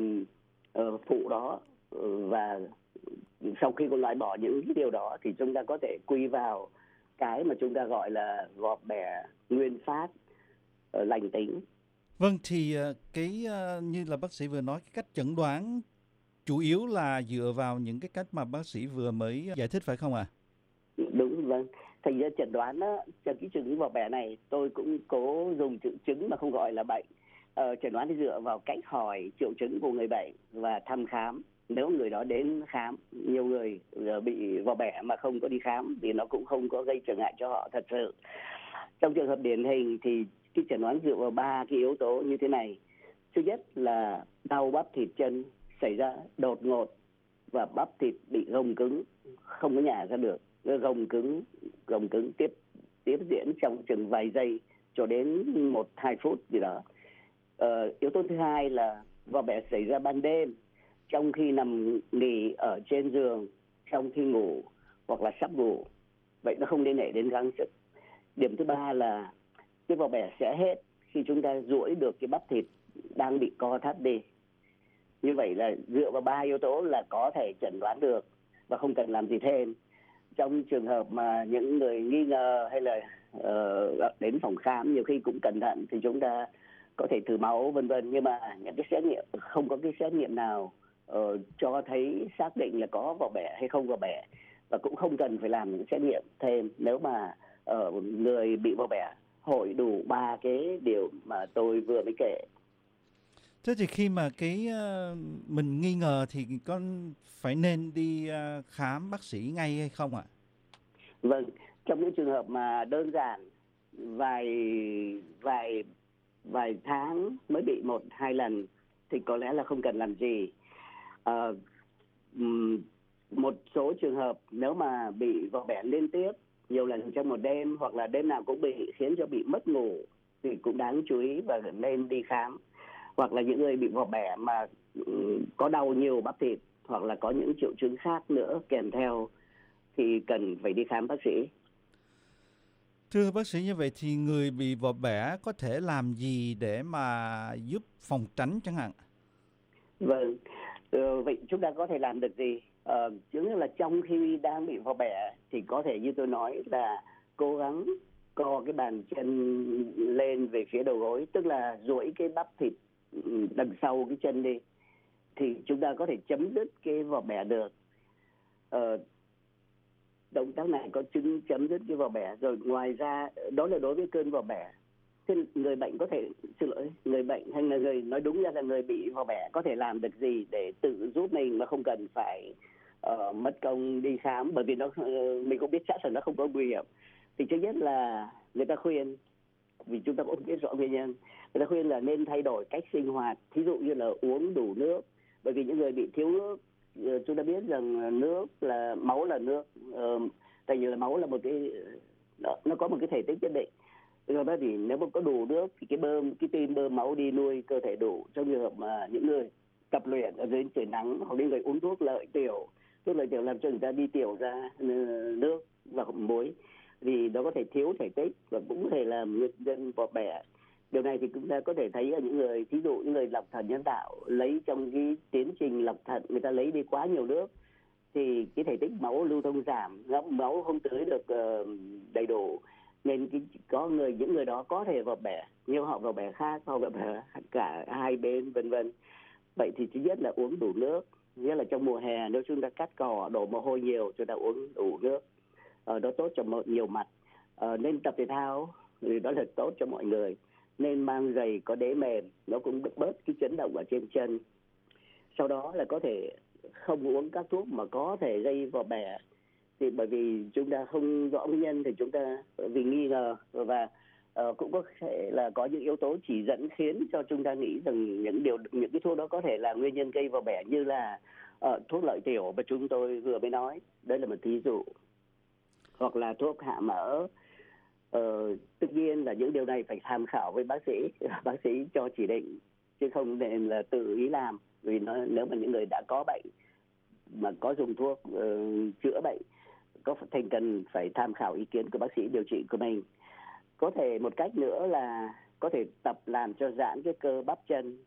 uh, uh, phụ đó, uh, và sau khi còn loại bỏ những cái điều đó thì chúng ta có thể quy vào cái mà chúng ta gọi là vò bẻ nguyên phát uh, lành tính. Vâng, thì uh, cái uh, như là bác sĩ vừa nói, cái cách chẩn đoán chủ yếu là dựa vào những cái cách mà bác sĩ vừa mới giải thích, phải không ạ? À? Đúng, vâng. Thành ra chẩn đoán đó, cho cái chứng vò bẻ này tôi cũng cố dùng triệu chứng mà không gọi là bệnh. Ờ, chẩn đoán thì dựa vào cách hỏi triệu chứng của người bệnh và thăm khám. Nếu người đó đến khám, nhiều người bị vò bẻ mà không có đi khám thì nó cũng không có gây trở ngại cho họ thật sự. Trong trường hợp điển hình thì cái chẩn đoán dựa vào ba cái yếu tố như thế này. Thứ nhất là đau bắp thịt chân xảy ra đột ngột và bắp thịt bị gồng cứng, không có nhả ra được, gồng cứng gồng cứng tiếp tiếp diễn trong chừng vài giây cho đến một hai phút gì đó. Ờ, yếu tố thứ hai là vò bẻ xảy ra ban đêm trong khi nằm nghỉ ở trên giường, trong khi ngủ hoặc là sắp ngủ, vậy nó không liên hệ đến gắng sức. Điểm thứ ba là cái vò bẻ sẽ hết khi chúng ta duỗi được cái bắp thịt đang bị co thắt đi. Như vậy là dựa vào ba yếu tố là có thể chẩn đoán được và không cần làm gì thêm. Trong trường hợp mà những người nghi ngờ hay là uh, đến phòng khám nhiều khi cũng cẩn thận thì chúng ta có thể thử máu vân vân, nhưng mà những cái xét nghiệm, không có cái xét nghiệm nào uh, cho thấy xác định là có vò bẻ hay không vò bẻ, và cũng không cần phải làm những xét nghiệm thêm nếu mà uh, người bị vò bẻ hội đủ ba cái điều mà tôi vừa mới kể. Thế thì khi mà cái uh, mình nghi ngờ thì có phải nên đi uh, khám bác sĩ ngay hay không ạ? Vâng, trong những trường hợp mà đơn giản vài vài vài tháng mới bị một hai lần thì có lẽ là không cần làm gì. Uh, một số trường hợp nếu mà bị vò bẻ liên tiếp nhiều lần trong một đêm hoặc là đêm nào cũng bị, khiến cho bị mất ngủ thì cũng đáng chú ý và nên đi khám. Hoặc là những người bị vò bẻ mà có đau nhiều bắp thịt hoặc là có những triệu chứng khác nữa kèm theo thì cần phải đi khám bác sĩ. Thưa bác sĩ, như vậy thì người bị vò bẻ có thể làm gì để mà giúp phòng tránh chẳng hạn? Vâng, ờ, vậy chúng ta có thể làm được gì? Ờ, chứng là trong khi đang bị vò bẻ thì có thể như tôi nói là cố gắng co cái bàn chân lên về phía đầu gối, tức là duỗi cái bắp thịt đằng sau cái chân đi, thì chúng ta có thể chấm dứt cái vò bẻ được. Ờ, động tác này có chứng chấm dứt cái vò bẻ rồi. Ngoài ra đó là đối với cơn vò bẻ. Thế người bệnh có thể, xin lỗi, người bệnh hay là người nói đúng ra là người bị vò bẻ có thể làm được gì để tự giúp mình mà không cần phải uh, mất công đi khám, bởi vì nó uh, mình cũng biết chắc là nó không có nguy hiểm. Thì thứ nhất là người ta khuyên, vì chúng ta cũng biết rõ nguyên nhân, người ta khuyên là nên thay đổi cách sinh hoạt, thí dụ như là uống đủ nước, bởi vì những người bị thiếu nước, uh, chúng ta biết rằng nước là máu là nước, uh, tại vì là máu là một cái nó, nó có một cái thể tích nhất định. Do đó thì nếu mà có đủ nước thì cái bơm cái tim bơm máu đi nuôi cơ thể đủ. Trong trường hợp mà những người tập luyện ở dưới trời nắng hoặc những người uống thuốc lợi tiểu, thuốc lợi tiểu làm cho người ta đi tiểu ra nước và muối, thì nó có thể thiếu thể tích và cũng có thể làm nguyên nhân vỏ bẻ. Điều này thì chúng ta có thể thấy ở những người, thí dụ những người lọc thận nhân tạo, lấy trong cái tiến trình lọc thận người ta lấy đi quá nhiều nước thì cái thể tích máu lưu thông giảm, máu không tưới được uh, đầy đủ, nên cái, có người những người đó có thể vỏ bẻ, nhưng họ vỏ bẻ khác, họ vỏ bẻ cả hai bên vân vân. Vậy thì thứ nhất là uống đủ nước, nghĩa là trong mùa hè nếu chúng ta cắt cỏ đổ mồ hôi nhiều, chúng ta uống đủ nước, ờ, đó tốt cho một nhiều mặt. Ờ, nên tập thể thao thì đó là tốt cho mọi người, nên mang giày có đế mềm, nó cũng bớt cái chấn động ở trên chân. Sau đó là có thể không uống các thuốc mà có thể gây vỏ bẻ, thì bởi vì chúng ta không rõ nguyên nhân thì chúng ta vì nghi ngờ, và uh, cũng có thể là có những yếu tố chỉ dẫn khiến cho chúng ta nghĩ rằng những điều những cái thuốc đó có thể là nguyên nhân gây vỏ bẻ, như là uh, thuốc lợi tiểu mà chúng tôi vừa mới nói, đây là một ví dụ, hoặc là thuốc hạ mỡ. Uh, tất nhiên là những điều này phải tham khảo với bác sĩ, bác sĩ cho chỉ định chứ không nên là tự ý làm, vì nó nếu mà những người đã có bệnh mà có dùng thuốc uh, chữa bệnh, có thành cần phải tham khảo ý kiến của bác sĩ điều trị của mình. Có thể một cách nữa là có thể tập làm cho giãn cái cơ bắp chân.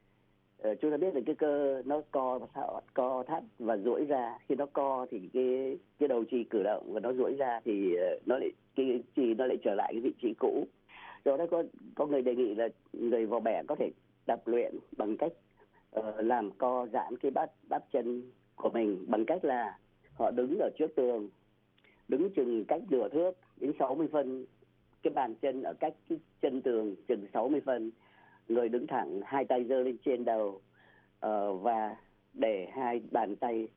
Ờ, chúng ta biết là cái cơ nó co co thắt và duỗi ra, khi nó co thì cái cái đầu chi cử động và nó duỗi ra thì nó lại cái chi nó lại trở lại cái vị trí cũ. Rồi đó có có người đề nghị là người vỏ bẻ có thể tập luyện bằng cách uh, làm co giãn cái bắp bắp chân của mình bằng cách là họ đứng ở trước tường, đứng chừng cách nửa thước đến sáu mươi phân, cái bàn chân ở cách cái chân tường chừng sáu mươi phân, người đứng thẳng, hai tay giơ lên trên đầu, uh, và để hai bàn tay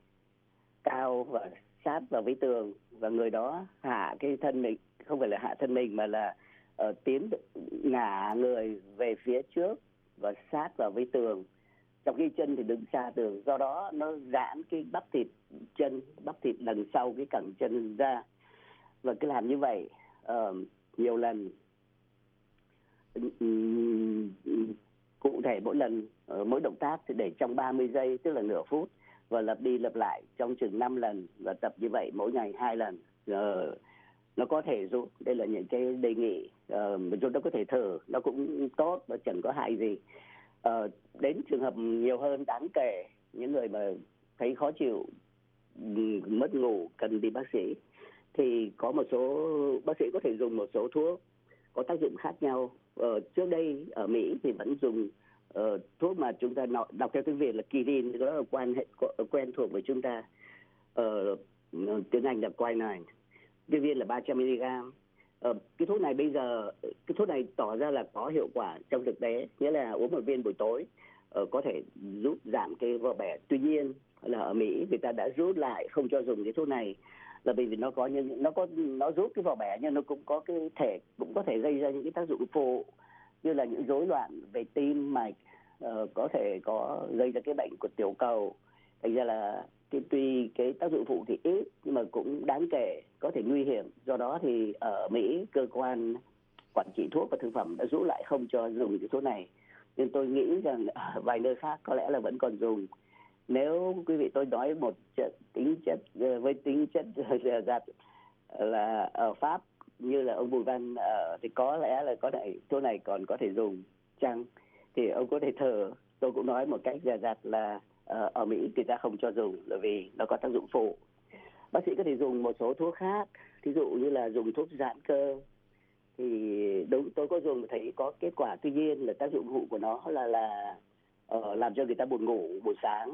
cao và sát vào với tường, và người đó hạ cái thân mình, không phải là hạ thân mình mà là uh, tiến ngả người về phía trước và sát vào với tường, trong khi chân thì đứng xa tường, do đó nó giãn cái bắp thịt chân, bắp thịt đằng sau cái cẳng chân ra. Và cứ làm như vậy uh, nhiều lần, um, cụ thể mỗi lần, uh, mỗi động tác thì để trong ba mươi giây, tức là nửa phút, và lặp đi lặp lại trong chừng năm lần, và tập như vậy mỗi ngày hai lần. Uh, nó có thể giúp, đây là những cái đề nghị uh, mà chúng ta có thể thử, nó cũng tốt và chẳng có hại gì. Uh, đến trường hợp nhiều hơn đáng kể, những người mà thấy khó chịu, mất ngủ, cần đi bác sĩ, thì có một số bác sĩ có thể dùng một số thuốc có tác dụng khác nhau. Ờ, trước đây ở Mỹ thì vẫn dùng uh, thuốc mà chúng ta đọc theo tiếng Việt là Kirin, đó là quan hệ quen thuộc với chúng ta, uh, tiếng Anh là quinine, cái viên là ba trăm mi-li-gam. Ờ, cái thuốc này bây giờ cái thuốc này tỏ ra là có hiệu quả trong thực tế, nghĩa là uống một viên buổi tối uh, có thể giúp giảm cái vỏ bẻ. Tuy nhiên là ở Mỹ người ta đã rút lại không cho dùng cái thuốc này, là vì nó có những nó có nó giúp cái vỏ bẻ, nhưng nó cũng có cái thể cũng có thể gây ra những cái tác dụng phụ, như là những rối loạn về tim mạch, uh, có thể có gây ra cái bệnh của tiểu cầu. Thành ra là cái, tuy cái tác dụng phụ thì ít nhưng mà cũng đáng kể, có thể nguy hiểm. Do đó thì ở Mỹ, cơ quan quản trị thuốc và thực phẩm đã rút lại không cho dùng cái thuốc này. Nhưng tôi nghĩ rằng ở vài nơi khác có lẽ là vẫn còn dùng. Nếu quý vị, tôi nói một chất, tính chất với tính chất giặt là ở Pháp như là ông Bùi Văn uh, thì có lẽ là có thể thuốc này còn có thể dùng chăng, thì ông có thể thử. Tôi cũng nói một cách giặt là uh, ở Mỹ người ta không cho dùng là vì nó có tác dụng phụ. Bác sĩ có thể dùng một số thuốc khác, ví dụ như là dùng thuốc giãn cơ, thì đúng tôi có dùng thấy có kết quả, tuy nhiên là tác dụng phụ của nó là là uh, làm cho người ta buồn ngủ buổi sáng.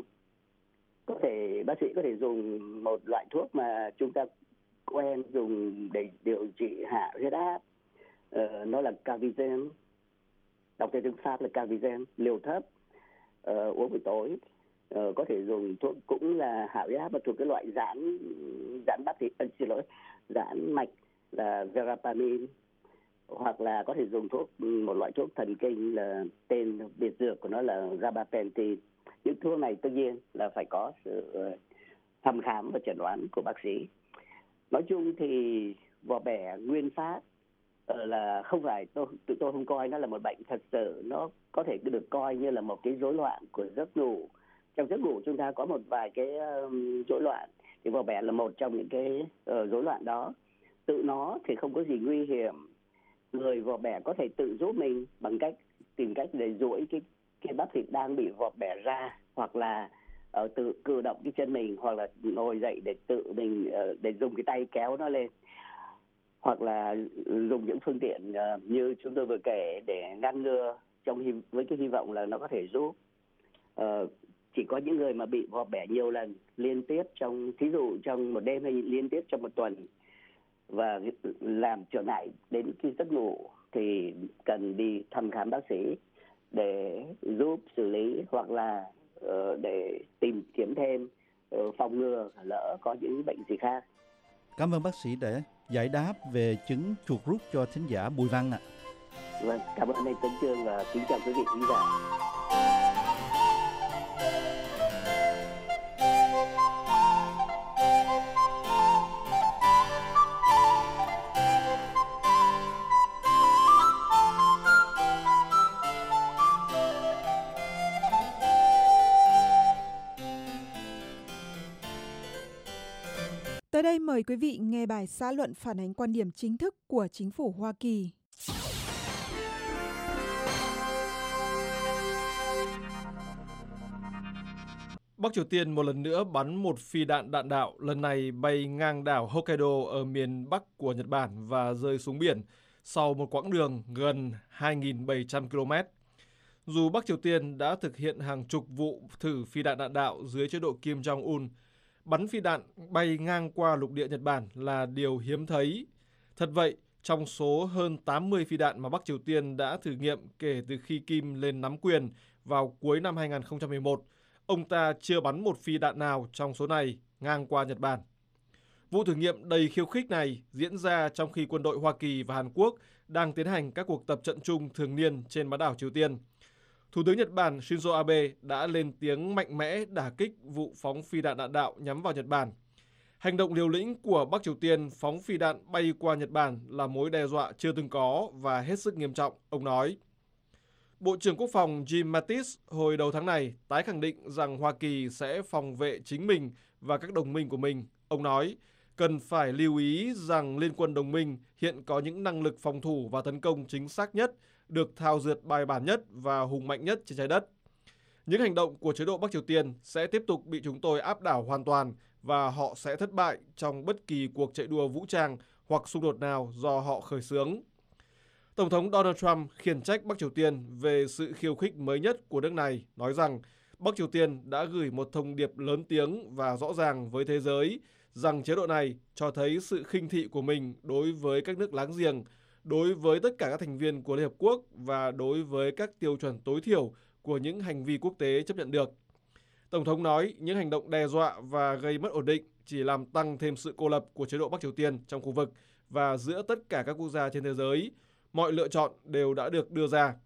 Có thể bác sĩ có thể dùng một loại thuốc mà chúng ta quen dùng để điều trị hạ huyết áp, uh, nó là Cavizem, đọc theo tiếng Pháp là Cavizem, liều thấp, uh, uống buổi tối. Ờ, có thể dùng thuốc cũng là hạ huyết áp và thuộc cái loại giãn giãn bắp thịt, à, xin lỗi, giãn mạch là verapamil, hoặc là có thể dùng thuốc, một loại thuốc thần kinh là tên biệt dược của nó là gabapentin. Những thuốc này tất nhiên là phải có sự thăm khám và chẩn đoán của bác sĩ. Nói chung thì vỏ bẻ nguyên phát là không phải, tôi tụi tôi không coi nó là một bệnh thật sự, nó có thể được coi như là một cái rối loạn của giấc ngủ. Trong giấc ngủ chúng ta có một vài cái um, rối loạn, thì vỏ bẻ là một trong những cái uh, rối loạn đó. Tự nó thì không có gì nguy hiểm, người vỏ bẻ có thể tự giúp mình bằng cách tìm cách để duỗi cái cái bắp thịt đang bị vỏ bẻ ra, hoặc là uh, tự cử động cái chân mình, hoặc là ngồi dậy để tự mình uh, để dùng cái tay kéo nó lên, hoặc là dùng những phương tiện uh, như chúng tôi vừa kể để ngăn ngừa, trong hy, với cái hy vọng là nó có thể giúp. Uh, chỉ có những người mà bị vỏ bẻ nhiều lần liên tiếp trong, thí dụ trong một đêm hay liên tiếp trong một tuần và làm trở ngại đến cái giấc ngủ thì cần đi thăm khám bác sĩ để giúp xử lý, hoặc là uh, để tìm kiếm thêm uh, phòng ngừa lỡ có những bệnh gì khác. Cảm ơn bác sĩ đã giải đáp về chứng chuột rút cho thính giả Bùi Văn ạ. Vâng, cảm ơn anh Tấn Chương và kính chào quý vị khán giả. Tới đây mời quý vị nghe bài xã luận phản ánh quan điểm chính thức của chính phủ Hoa Kỳ. Bắc Triều Tiên một lần nữa bắn một phi đạn đạn đạo, lần này bay ngang đảo Hokkaido ở miền Bắc của Nhật Bản và rơi xuống biển sau một quãng đường gần hai nghìn bảy trăm ki lô mét. Dù Bắc Triều Tiên đã thực hiện hàng chục vụ thử phi đạn đạn đạo dưới chế độ Kim Jong-un, bắn phi đạn bay ngang qua lục địa Nhật Bản là điều hiếm thấy. Thật vậy, trong số hơn tám mươi phi đạn mà Bắc Triều Tiên đã thử nghiệm kể từ khi Kim lên nắm quyền vào cuối năm hai nghìn không trăm mười một, ông ta chưa bắn một phi đạn nào trong số này ngang qua Nhật Bản. Vụ thử nghiệm đầy khiêu khích này diễn ra trong khi quân đội Hoa Kỳ và Hàn Quốc đang tiến hành các cuộc tập trận chung thường niên trên bán đảo Triều Tiên. Thủ tướng Nhật Bản Shinzo Abe đã lên tiếng mạnh mẽ đả kích vụ phóng phi đạn đạn đạo nhắm vào Nhật Bản. Hành động liều lĩnh của Bắc Triều Tiên phóng phi đạn bay qua Nhật Bản là mối đe dọa chưa từng có và hết sức nghiêm trọng, ông nói. Bộ trưởng Quốc phòng Jim Mattis hồi đầu tháng này tái khẳng định rằng Hoa Kỳ sẽ phòng vệ chính mình và các đồng minh của mình. Ông nói, cần phải lưu ý rằng liên quân đồng minh hiện có những năng lực phòng thủ và tấn công chính xác nhất, được thao dượt bài bản nhất và hùng mạnh nhất trên trái đất. Những hành động của chế độ Bắc Triều Tiên sẽ tiếp tục bị chúng tôi áp đảo hoàn toàn và họ sẽ thất bại trong bất kỳ cuộc chạy đua vũ trang hoặc xung đột nào do họ khởi xướng. Tổng thống Donald Trump khiển trách Bắc Triều Tiên về sự khiêu khích mới nhất của nước này, nói rằng Bắc Triều Tiên đã gửi một thông điệp lớn tiếng và rõ ràng với thế giới rằng chế độ này cho thấy sự khinh thị của mình đối với các nước láng giềng, đối với tất cả các thành viên của Liên Hợp Quốc và đối với các tiêu chuẩn tối thiểu của những hành vi quốc tế chấp nhận được. Tổng thống nói những hành động đe dọa và gây mất ổn định chỉ làm tăng thêm sự cô lập của chế độ Bắc Triều Tiên trong khu vực và giữa tất cả các quốc gia trên thế giới. Mọi lựa chọn đều đã được đưa ra.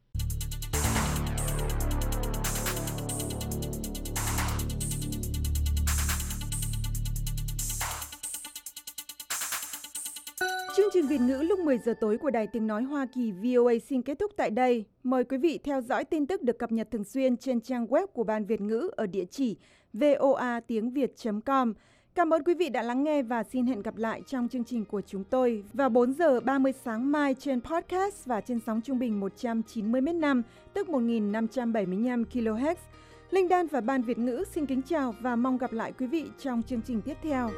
Chương trình Việt ngữ lúc mười giờ tối của Đài Tiếng Nói Hoa Kỳ vê o a xin kết thúc tại đây. Mời quý vị theo dõi tin tức được cập nhật thường xuyên trên trang web của Ban Việt ngữ ở địa chỉ voa tiếng việt chấm com. Cảm ơn quý vị đã lắng nghe và xin hẹn gặp lại trong chương trình của chúng tôi vào bốn giờ ba mươi sáng mai trên podcast và trên sóng trung bình một trăm chín mươi mét năm, tức một nghìn năm trăm bảy mươi lăm ki lô héc. Linh Đan và Ban Việt ngữ xin kính chào và mong gặp lại quý vị trong chương trình tiếp theo.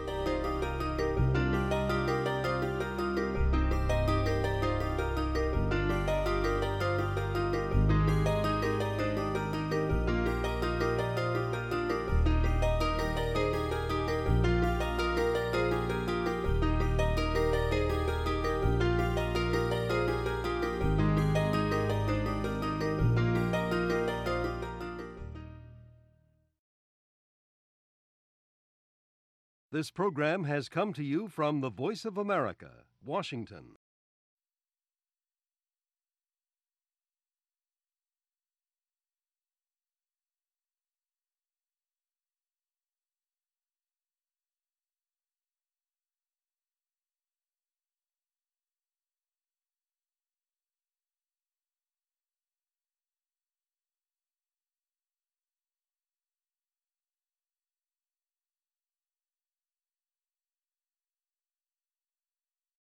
This program has come to you from the Voice of America, Washington.